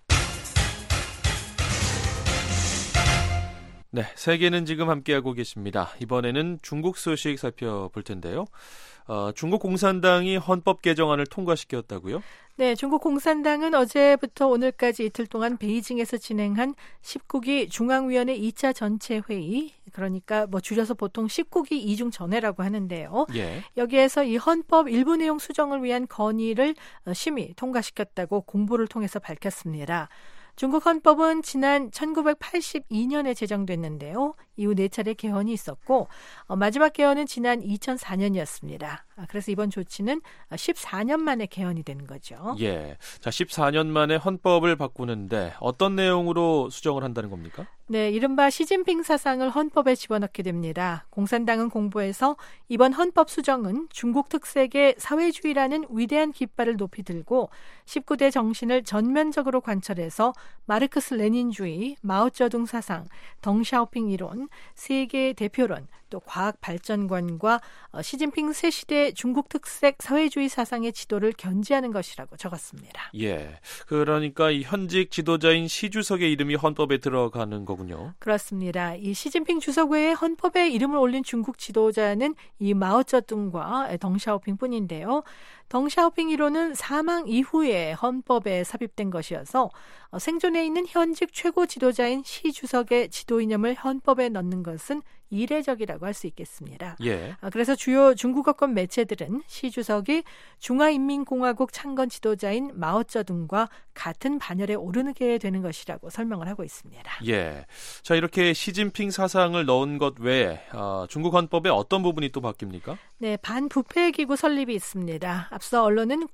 네, 세계는 지금 함께하고 계십니다. 이번에는 중국 소식 살펴볼 텐데요. 중국 공산당이 헌법 개정안을 통과시켰다고요? 네, 중국 공산당은 어제부터 오늘까지 이틀 동안 베이징에서 진행한 19기 중앙위원회 2차 전체 회의, 그러니까 줄여서 보통 19기 이중전회라고 하는데요. 예. 여기에서 이 헌법 일부 내용 수정을 위한 건의를 심의 통과시켰다고 공보를 통해서 밝혔습니다. 중국 헌법은 지난 1982년에 제정됐는데요. 이후 4차례 개헌이 있었고 마지막 개헌은 지난 2004년이었습니다. 그래서 이번 조치는 14년 만에 개헌이 된 거죠. 예, 자, 14년 만에 헌법을 바꾸는데 어떤 내용으로 수정을 한다는 겁니까? 네, 이른바 시진핑 사상을 헌법에 집어넣게 됩니다. 공산당은 공보에서 이번 헌법 수정은 중국 특색의 사회주의라는 위대한 깃발을 높이 들고 19대 정신을 전면적으로 관철해서 마르크스 레닌주의, 마오쩌둥 사상, 덩샤오핑 이론, 세계 대표론, 또 과학 발전관과 시진핑 새 시대 중국 특색 사회주의 사상의 지도를 견지하는 것이라고 적었습니다. 예, 그러니까 이 현직 지도자인 시 주석의 이름이 헌법에 들어가는 거군요. 그렇습니다. 이 시진핑 주석 외에 헌법에 이름을 올린 중국 지도자는 이 마오쩌둥과 덩샤오핑뿐인데요. 덩샤오핑 이론은 사망 이후에 헌법에 삽입된 것이어서 생존해 있는 현직 최고 지도자인 시 주석의 지도 이념을 헌법에 넣는 것은 이례적이라고 할 수 있겠습니다. 예. 그래서 주요 중국어권 매체들은 시 주석이 중화인민공화국 창건 지도자인 마오쩌둥과 같은 반열에 오르게 되는 것이라고 설명을 하고 있습니다. 예. 자, 이렇게 시진핑 사상을 넣은 것 외에 중국 헌법의 어떤 부분이 또 바뀝니까? 네, 반부패기구 설립이 있습니다. 앞서 언론은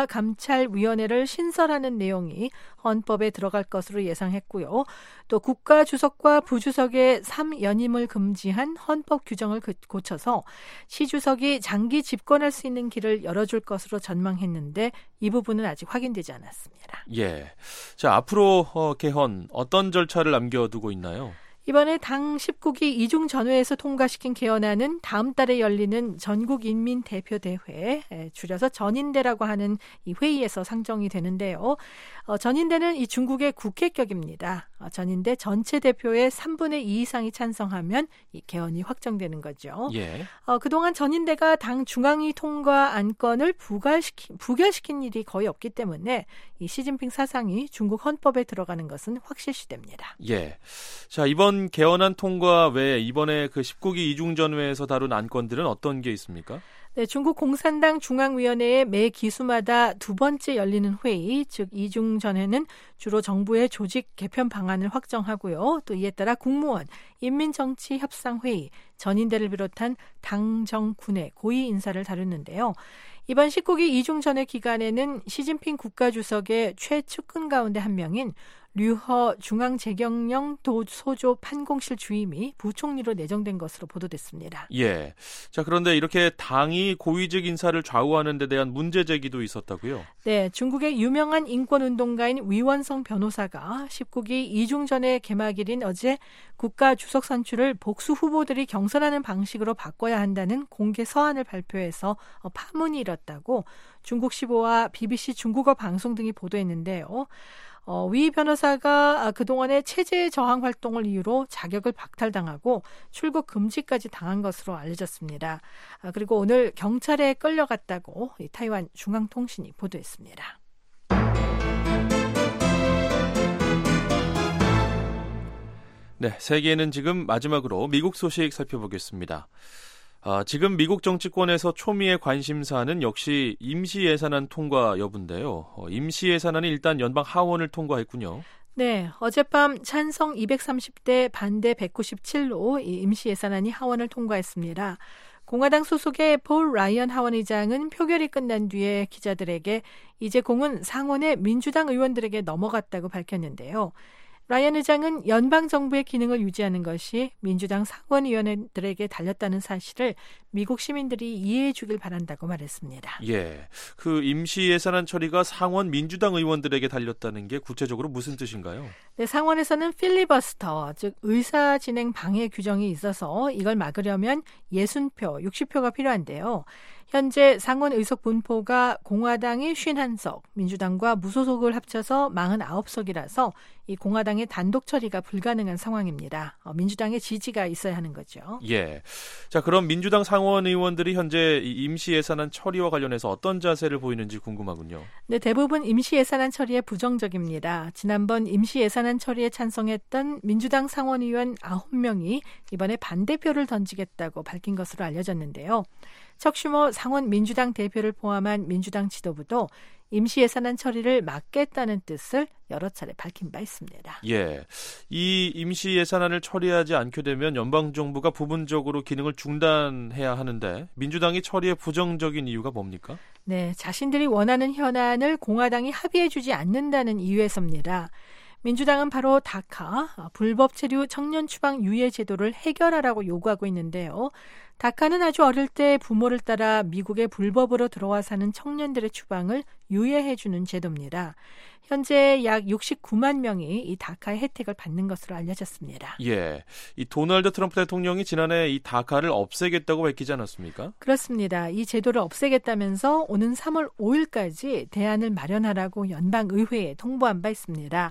국가감찰위원회를 신설하는 내용이 헌법에 들어갈 것으로 예상했고요. 또 국가주석과 부주석의 3연임을 금지한 헌법 규정을 고쳐서 시 주석이 장기 집권할 수 있는 길을 열어줄 것으로 전망했는데 이 부분은 아직 확인되지 않았습니다. 예. 자, 앞으로 개헌 어떤 절차를 남겨두고 있나요? 이번에 당 19기 이중 전회에서 통과시킨 개헌안은 다음 달에 열리는 전국인민대표대회, 줄여서 전인대라고 하는 이 회의에서 상정이 되는데요. 전인대는 이 중국의 국회격입니다. 전인대 전체 대표의 3분의 2 이상이 찬성하면 이 개헌이 확정되는 거죠. 예. 그동안 전인대가 당 중앙위 통과 안건을 부결시킨 일이 거의 없기 때문에 이 시진핑 사상이 중국 헌법에 들어가는 것은 확실시됩니다. 예. 자, 이번 개헌안 통과 외에 이번에 그 19기 이중전회에서 다룬 안건들은 어떤 게 있습니까? 네, 중국 공산당 중앙위원회의 매 기수마다 두 번째 열리는 회의, 즉 이중전회는 주로 정부의 조직 개편 방안을 확정하고요. 또 이에 따라 국무원, 인민정치협상회의, 전인대를 비롯한 당정군의 고위 인사를 다루는데요. 이번 19기 이중전회 기간에는 시진핑 국가주석의 최측근 가운데 한 명인 류허 중앙재경영 소조 판공실 주임이 부총리로 내정된 것으로 보도됐습니다. 예. 자, 그런데 이렇게 당이 고위직 인사를 좌우하는 데 대한 문제 제기도 있었다고요? 네, 중국의 유명한 인권운동가인 위원성 변호사가 19기 이중전회 개막일인 어제 국가주석 선출을 복수 후보들이 경선하는 방식으로 바꿔야 한다는 공개 서한을 발표해서 파문이 일었다고 중국 시보와 BBC 중국어 방송 등이 보도했는데요. 위 변호사가 그동안의 체제 저항 활동을 이유로 자격을 박탈당하고 출국 금지까지 당한 것으로 알려졌습니다. 그리고 오늘 경찰에 끌려갔다고 타이완 중앙통신이 보도했습니다. 네, 세계는 지금 마지막으로 미국 소식 살펴보겠습니다. 지금 미국 정치권에서 초미의 관심사는 역시 임시예산안 통과 여부인데요. 임시예산안이 일단 연방 하원을 통과했군요. 네, 어젯밤 찬성 230대 반대 197로 이 임시예산안이 하원을 통과했습니다. 공화당 소속의 폴 라이언 하원의장은 표결이 끝난 뒤에 기자들에게 이제 공은 상원의 민주당 의원들에게 넘어갔다고 밝혔는데요. 라이언 의장은 연방정부의 기능을 유지하는 것이 민주당 상원의원들에게 달렸다는 사실을 미국 시민들이 이해해 주길 바란다고 말했습니다. 예, 그 임시예산안 처리가 상원 민주당 의원들에게 달렸다는 게 구체적으로 무슨 뜻인가요? 네, 상원에서는 필리버스터, 즉 의사진행 방해 규정이 있어서 이걸 막으려면 60표, 60표가 필요한데요. 현재 상원 의석 분포가 공화당이 51석, 민주당과 무소속을 합쳐서 49석이라서 이 공화당의 단독 처리가 불가능한 상황입니다. 민주당의 지지가 있어야 하는 거죠. 예. 자, 그럼 민주당 상원 의원들이 현재 임시 예산안 처리와 관련해서 어떤 자세를 보이는지 궁금하군요. 네, 대부분 임시 예산안 처리에 부정적입니다. 지난번 임시 예산안 처리에 찬성했던 민주당 상원 의원 9명이 이번에 반대표를 던지겠다고 밝힌 것으로 알려졌는데요. 척 슈머 상원 민주당 대표를 포함한 민주당 지도부도 임시 예산안 처리를 막겠다는 뜻을 여러 차례 밝힌 바 있습니다. 예, 이 임시 예산안을 처리하지 않게 되면 연방정부가 부분적으로 기능을 중단해야 하는데 민주당이 처리에 부정적인 이유가 뭡니까? 네, 자신들이 원하는 현안을 공화당이 합의해주지 않는다는 이유에서입니다. 민주당은 바로 다카, 불법 체류 청년 추방 유예 제도를 해결하라고 요구하고 있는데요. 다카는 아주 어릴 때 부모를 따라 미국에 불법으로 들어와 사는 청년들의 추방을 유예해주는 제도입니다. 현재 약 69만 명이 이 다카의 혜택을 받는 것으로 알려졌습니다. 예, 이 도널드 트럼프 대통령이 지난해 이 다카를 없애겠다고 밝히지 않았습니까? 그렇습니다. 이 제도를 없애겠다면서 오는 3월 5일까지 대안을 마련하라고 연방의회에 통보한 바 있습니다.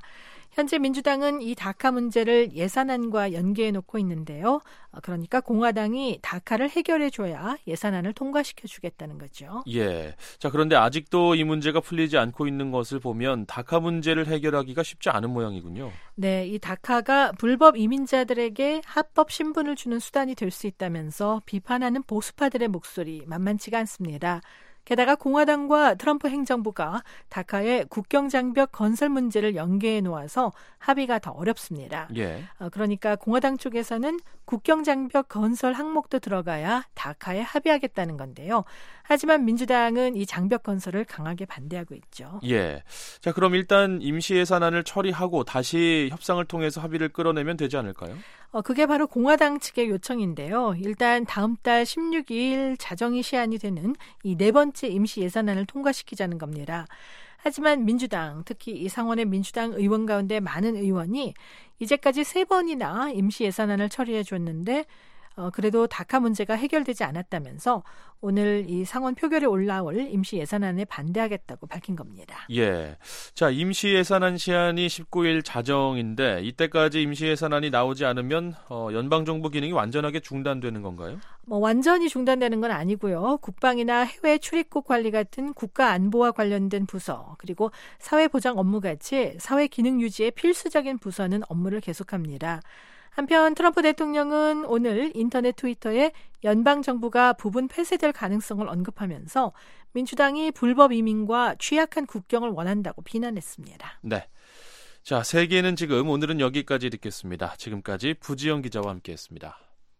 현재 민주당은 이 다카 문제를 예산안과 연계해 놓고 있는데요. 그러니까 공화당이 다카를 해결해줘야 예산안을 통과시켜주겠다는 거죠. 예. 자, 그런데 아직도 이 문제가 풀리지 않고 있는 것을 보면 다카 문제를 해결하기가 쉽지 않은 모양이군요. 네, 이 다카가 불법 이민자들에게 합법 신분을 주는 수단이 될 수 있다면서 비판하는 보수파들의 목소리 만만치가 않습니다. 게다가 공화당과 트럼프 행정부가 다카의 국경장벽 건설 문제를 연계해 놓아서 합의가 더 어렵습니다. 예. 그러니까 공화당 쪽에서는 국경장벽 건설 항목도 들어가야 다카에 합의하겠다는 건데요. 하지만 민주당은 이 장벽 건설을 강하게 반대하고 있죠. 예. 자, 그럼 일단 임시 예산안을 처리하고 다시 협상을 통해서 합의를 끌어내면 되지 않을까요? 그게 바로 공화당 측의 요청인데요. 일단 다음 달 16일 자정이 시한이 되는 이 네 번째 임시 예산안을 통과시키자는 겁니다. 하지만 민주당, 특히 이 상원의 민주당 의원 가운데 많은 의원이 이제까지 3번이나 임시 예산안을 처리해 줬는데 그래도 다카 문제가 해결되지 않았다면서 오늘 이 상원 표결에 올라올 임시 예산안에 반대하겠다고 밝힌 겁니다. 예. 자, 임시 예산안 시한이 19일 자정인데 이때까지 임시 예산안이 나오지 않으면 연방정부 기능이 완전하게 중단되는 건가요? 완전히 중단되는 건 아니고요. 국방이나 해외 출입국 관리 같은 국가 안보와 관련된 부서, 그리고 사회보장 업무같이 사회 기능 유지에 필수적인 부서는 업무를 계속합니다. 한편 트럼프 대통령은 오늘 인터넷 트위터에 연방정부가 부분 폐쇄될 가능성을 언급하면서 민주당이 불법 이민과 취약한 국경을 원한다고 비난했습니다. 네. 자, 세계는 지금 오늘은 여기까지 듣겠습니다. 지금까지 부지영 기자와 함께했습니다.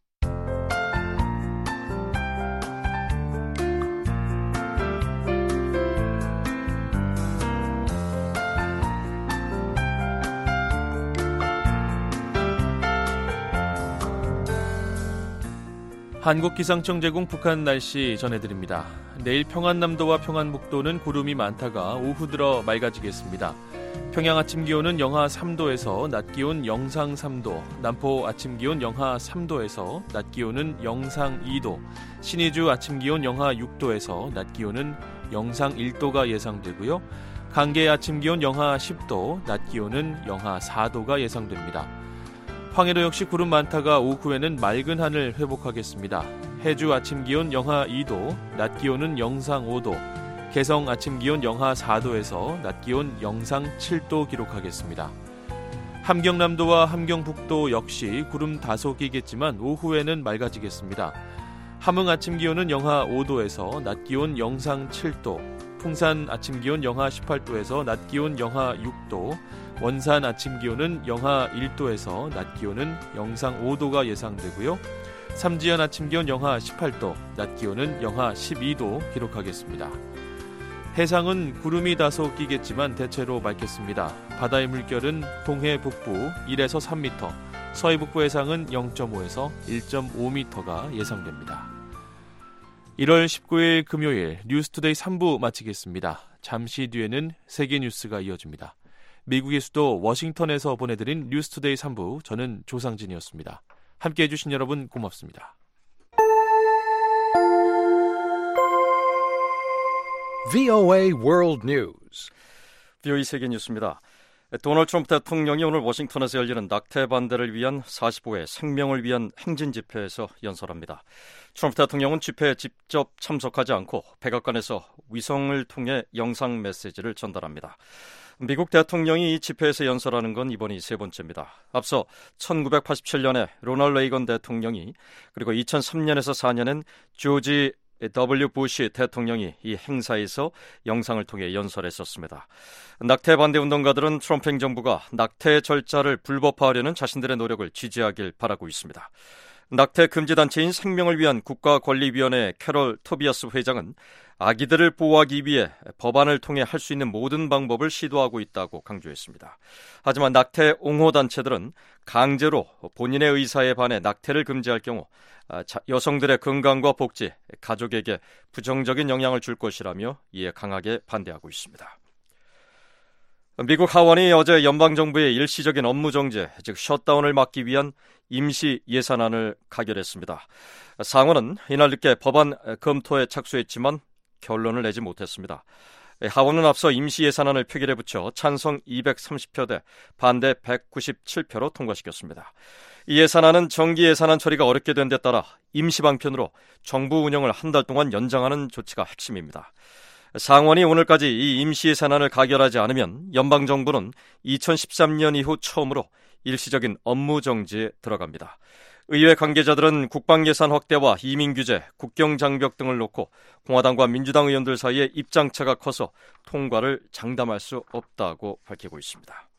한국기상청 제공 북한 날씨 전해드립니다. 내일 평안남도와 평안북도는 구름이 많다가 오후 들어 맑아지겠습니다. 평양 아침 기온은 영하 3도에서 낮 기온 영상 3도, 남포 아침 기온 영하 3도에서 낮 기온은 영상 2도, 신의주 아침 기온 영하 6도에서 낮 기온은 영상 1도가 예상되고요. 강계 아침 기온 영하 10도, 낮 기온은 영하 4도가 예상됩니다. 황해도 역시 구름 많다가 오후에는 맑은 하늘 회복하겠습니다. 해주 아침 기온 영하 2도, 낮 기온은 영상 5도, 개성 아침 기온 영하 4도에서 낮 기온 영상 7도 기록하겠습니다. 함경남도와 함경북도 역시 구름 다소 끼겠지만 오후에는 맑아지겠습니다. 함흥 아침 기온은 영하 5도에서 낮 기온 영상 7도, 풍산 아침 기온 영하 18도에서 낮 기온 영하 6도, 원산 아침 기온은 영하 1도에서 낮 기온은 영상 5도가 예상되고요. 삼지연 아침 기온 영하 18도, 낮 기온은 영하 12도 기록하겠습니다. 해상은 구름이 다소 끼겠지만 대체로 맑겠습니다. 바다의 물결은 동해 북부 1에서 3m, 서해 북부 해상은 0.5에서 1.5m가 예상됩니다. 1월 19일 금요일 뉴스투데이 3부 마치겠습니다. 잠시 뒤에는 세계 뉴스가 이어집니다. 미국의 수도 워싱턴에서 보내드린 뉴스투데이 3부, 저는 조상진이었습니다. 함께해 주신 여러분 고맙습니다. VOA World News. VOA 세계 뉴스입니다. 도널드 트럼프 대통령이 오늘 워싱턴에서 열리는 낙태 반대를 위한 45회 생명을 위한 행진 집회에서 연설합니다. 트럼프 대통령은 집회에 직접 참석하지 않고 백악관에서 위성을 통해 영상 메시지를 전달합니다. 미국 대통령이 이 집회에서 연설하는 건 이번이 세 번째입니다. 앞서 1987년에 로널드 레이건 대통령이, 그리고 2003년에서 4년엔 조지 W. 부시 대통령이 이 행사에서 영상을 통해 연설했었습니다. 낙태 반대 운동가들은 트럼프 행정부가 낙태 절차를 불법화하려는 자신들의 노력을 지지하길 바라고 있습니다. 낙태 금지 단체인 생명을 위한 국가권리위원회 캐롤 토비아스 회장은 아기들을 보호하기 위해 법안을 통해 할 수 있는 모든 방법을 시도하고 있다고 강조했습니다. 하지만 낙태 옹호 단체들은 강제로 본인의 의사에 반해 낙태를 금지할 경우 여성들의 건강과 복지, 가족에게 부정적인 영향을 줄 것이라며 이에 강하게 반대하고 있습니다. 미국 하원이 어제 연방정부의 일시적인 업무 정지, 즉 셧다운을 막기 위한 임시 예산안을 가결했습니다. 상원은 이날 늦게 법안 검토에 착수했지만 결론을 내지 못했습니다. 하원은 앞서 임시 예산안을 표결에 붙여 찬성 230표 대 반대 197표로 통과시켰습니다. 이 예산안은 정기 예산안 처리가 어렵게 된 데 따라 임시 방편으로 정부 운영을 한 달 동안 연장하는 조치가 핵심입니다. 상원이 오늘까지 이 임시 예산안을 가결하지 않으면 연방정부는 2013년 이후 처음으로 일시적인 업무 정지에 들어갑니다. 의회 관계자들은 국방예산 확대와 이민규제, 국경장벽 등을 놓고 공화당과 민주당 의원들 사이에 입장차가 커서 통과를 장담할 수 없다고 밝히고 있습니다.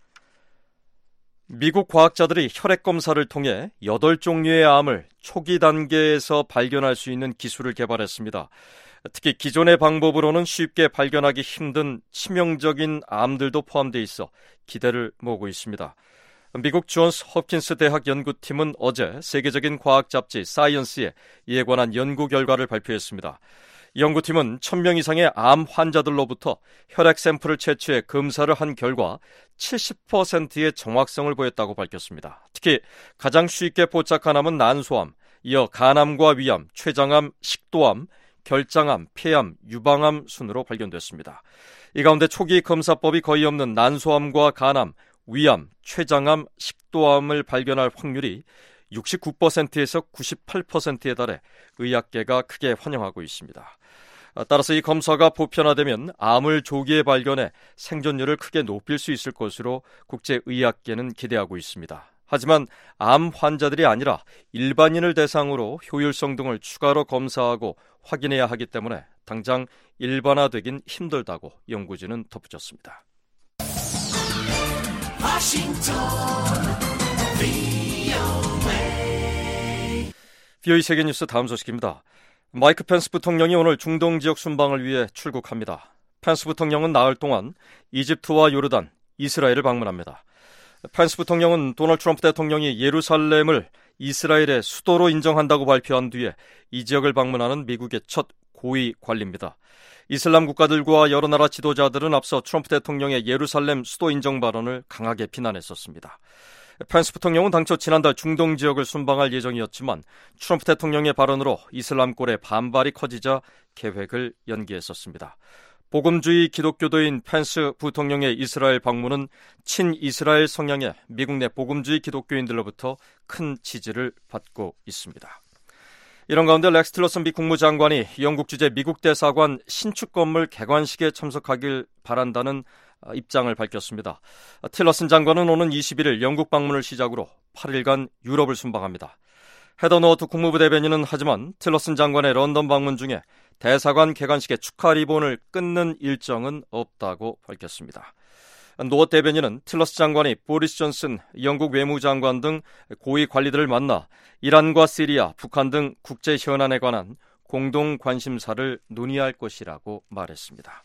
미국 과학자들이 혈액검사를 통해 8종류의 암을 초기 단계에서 발견할 수 있는 기술을 개발했습니다. 특히 기존의 방법으로는 쉽게 발견하기 힘든 치명적인 암들도 포함되어 있어 기대를 모으고 있습니다. 미국 존스 홉킨스 대학 연구팀은 어제 세계적인 과학 잡지 사이언스에 이에 관한 연구 결과를 발표했습니다. 연구팀은 1000명 이상의 암 환자들로부터 혈액 샘플을 채취해 검사를 한 결과 70%의 정확성을 보였다고 밝혔습니다. 특히 가장 쉽게 포착한 암은 난소암, 이어 간암과 위암, 췌장암, 식도암, 결장암, 폐암, 유방암 순으로 발견됐습니다. 이 가운데 초기 검사법이 거의 없는 난소암과 간암, 위암, 췌장암, 식도암을 발견할 확률이 69%에서 98%에 달해 의학계가 크게 환영하고 있습니다. 따라서 이 검사가 보편화되면 암을 조기에 발견해 생존율을 크게 높일 수 있을 것으로 국제의학계는 기대하고 있습니다. 하지만 암 환자들이 아니라 일반인을 대상으로 효율성 등을 추가로 검사하고 확인해야 하기 때문에 당장 일반화되긴 힘들다고 연구진은 덧붙였습니다. VOA 세계뉴스 다음 소식입니다. 마이크 펜스 부통령이 오늘 중동 지역 순방을 위해 출국합니다. 펜스 부통령은 나흘 동안 이집트와 요르단, 이스라엘을 방문합니다. 펜스 부통령은 도널드 트럼프 대통령이 예루살렘을 이스라엘의 수도로 인정한다고 발표한 뒤에 이 지역을 방문하는 미국의 첫 고위 관리입니다. 이슬람 국가들과 여러 나라 지도자들은 앞서 트럼프 대통령의 예루살렘 수도 인정 발언을 강하게 비난했었습니다. 펜스 부통령은 당초 지난달 중동 지역을 순방할 예정이었지만 트럼프 대통령의 발언으로 이슬람권의 반발이 커지자 계획을 연기했었습니다. 복음주의 기독교도인 펜스 부통령의 이스라엘 방문은 친이스라엘 성향의 미국 내 복음주의 기독교인들로부터 큰 지지를 받고 있습니다. 이런 가운데 렉스 틸러슨 미 국무장관이 영국 주재 미국 대사관 신축 건물 개관식에 참석하길 바란다는 입장을 밝혔습니다. 틸러슨 장관은 오는 21일 영국 방문을 시작으로 8일간 유럽을 순방합니다. 헤더 노어트 국무부 대변인은 하지만 틸러슨 장관의 런던 방문 중에 대사관 개관식의 축하 리본을 끊는 일정은 없다고 밝혔습니다. 노어트 대변인은 틸러스 장관이 보리스 존슨 영국 외무장관 등 고위 관리들을 만나 이란과 시리아, 북한 등 국제 현안에 관한 공동 관심사를 논의할 것이라고 말했습니다.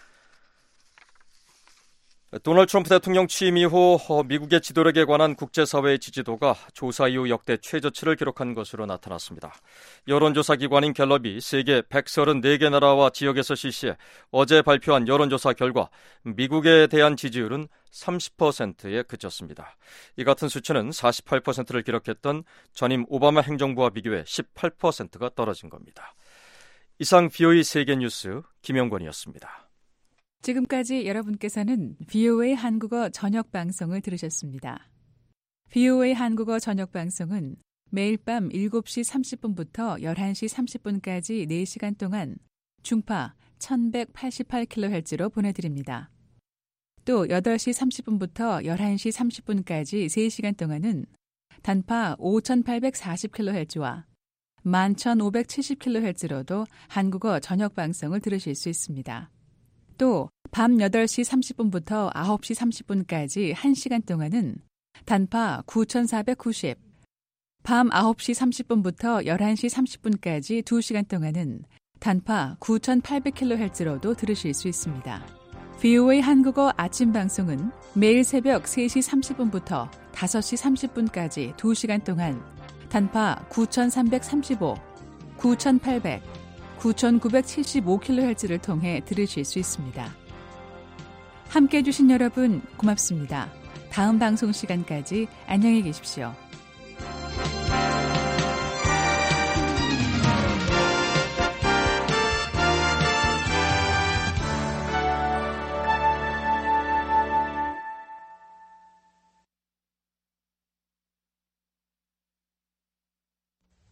도널드 트럼프 대통령 취임 이후 미국의 지도력에 관한 국제사회의 지지도가 조사 이후 역대 최저치를 기록한 것으로 나타났습니다. 여론조사 기관인 갤럽이 세계 134개 나라와 지역에서 실시해 어제 발표한 여론조사 결과 미국에 대한 지지율은 30%에 그쳤습니다. 이 같은 수치는 48%를 기록했던 전임 오바마 행정부와 비교해 18%가 떨어진 겁니다. 이상 VOA 세계뉴스 김영권이었습니다. 지금까지 여러분께서는 VOA 한국어 저녁 방송을 들으셨습니다. VOA 한국어 저녁 방송은 매일 밤 7시 30분부터 11시 30분까지 4시간 동안 중파 1188kHz로 보내드립니다. 또 8시 30분부터 11시 30분까지 3시간 동안은 단파 5840kHz와 11570kHz로도 한국어 저녁 방송을 들으실 수 있습니다. 또 밤 8시 30분부터 9시 30분까지 1시간 동안은 단파 9490, 밤 9시 30분부터 11시 30분까지 2시간 동안은 단파 9800kHz로도 들으실 수 있습니다. VOA 한국어 아침 방송은 매일 새벽 3시 30분부터 5시 30분까지 2시간 동안 단파 9335, 9800, 9975kHz를 통해 들으실 수 있습니다. 함께해 주신 여러분 고맙습니다. 다음 방송 시간까지 안녕히 계십시오.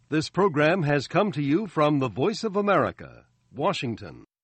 This program has come to you from the Voice of America, Washington.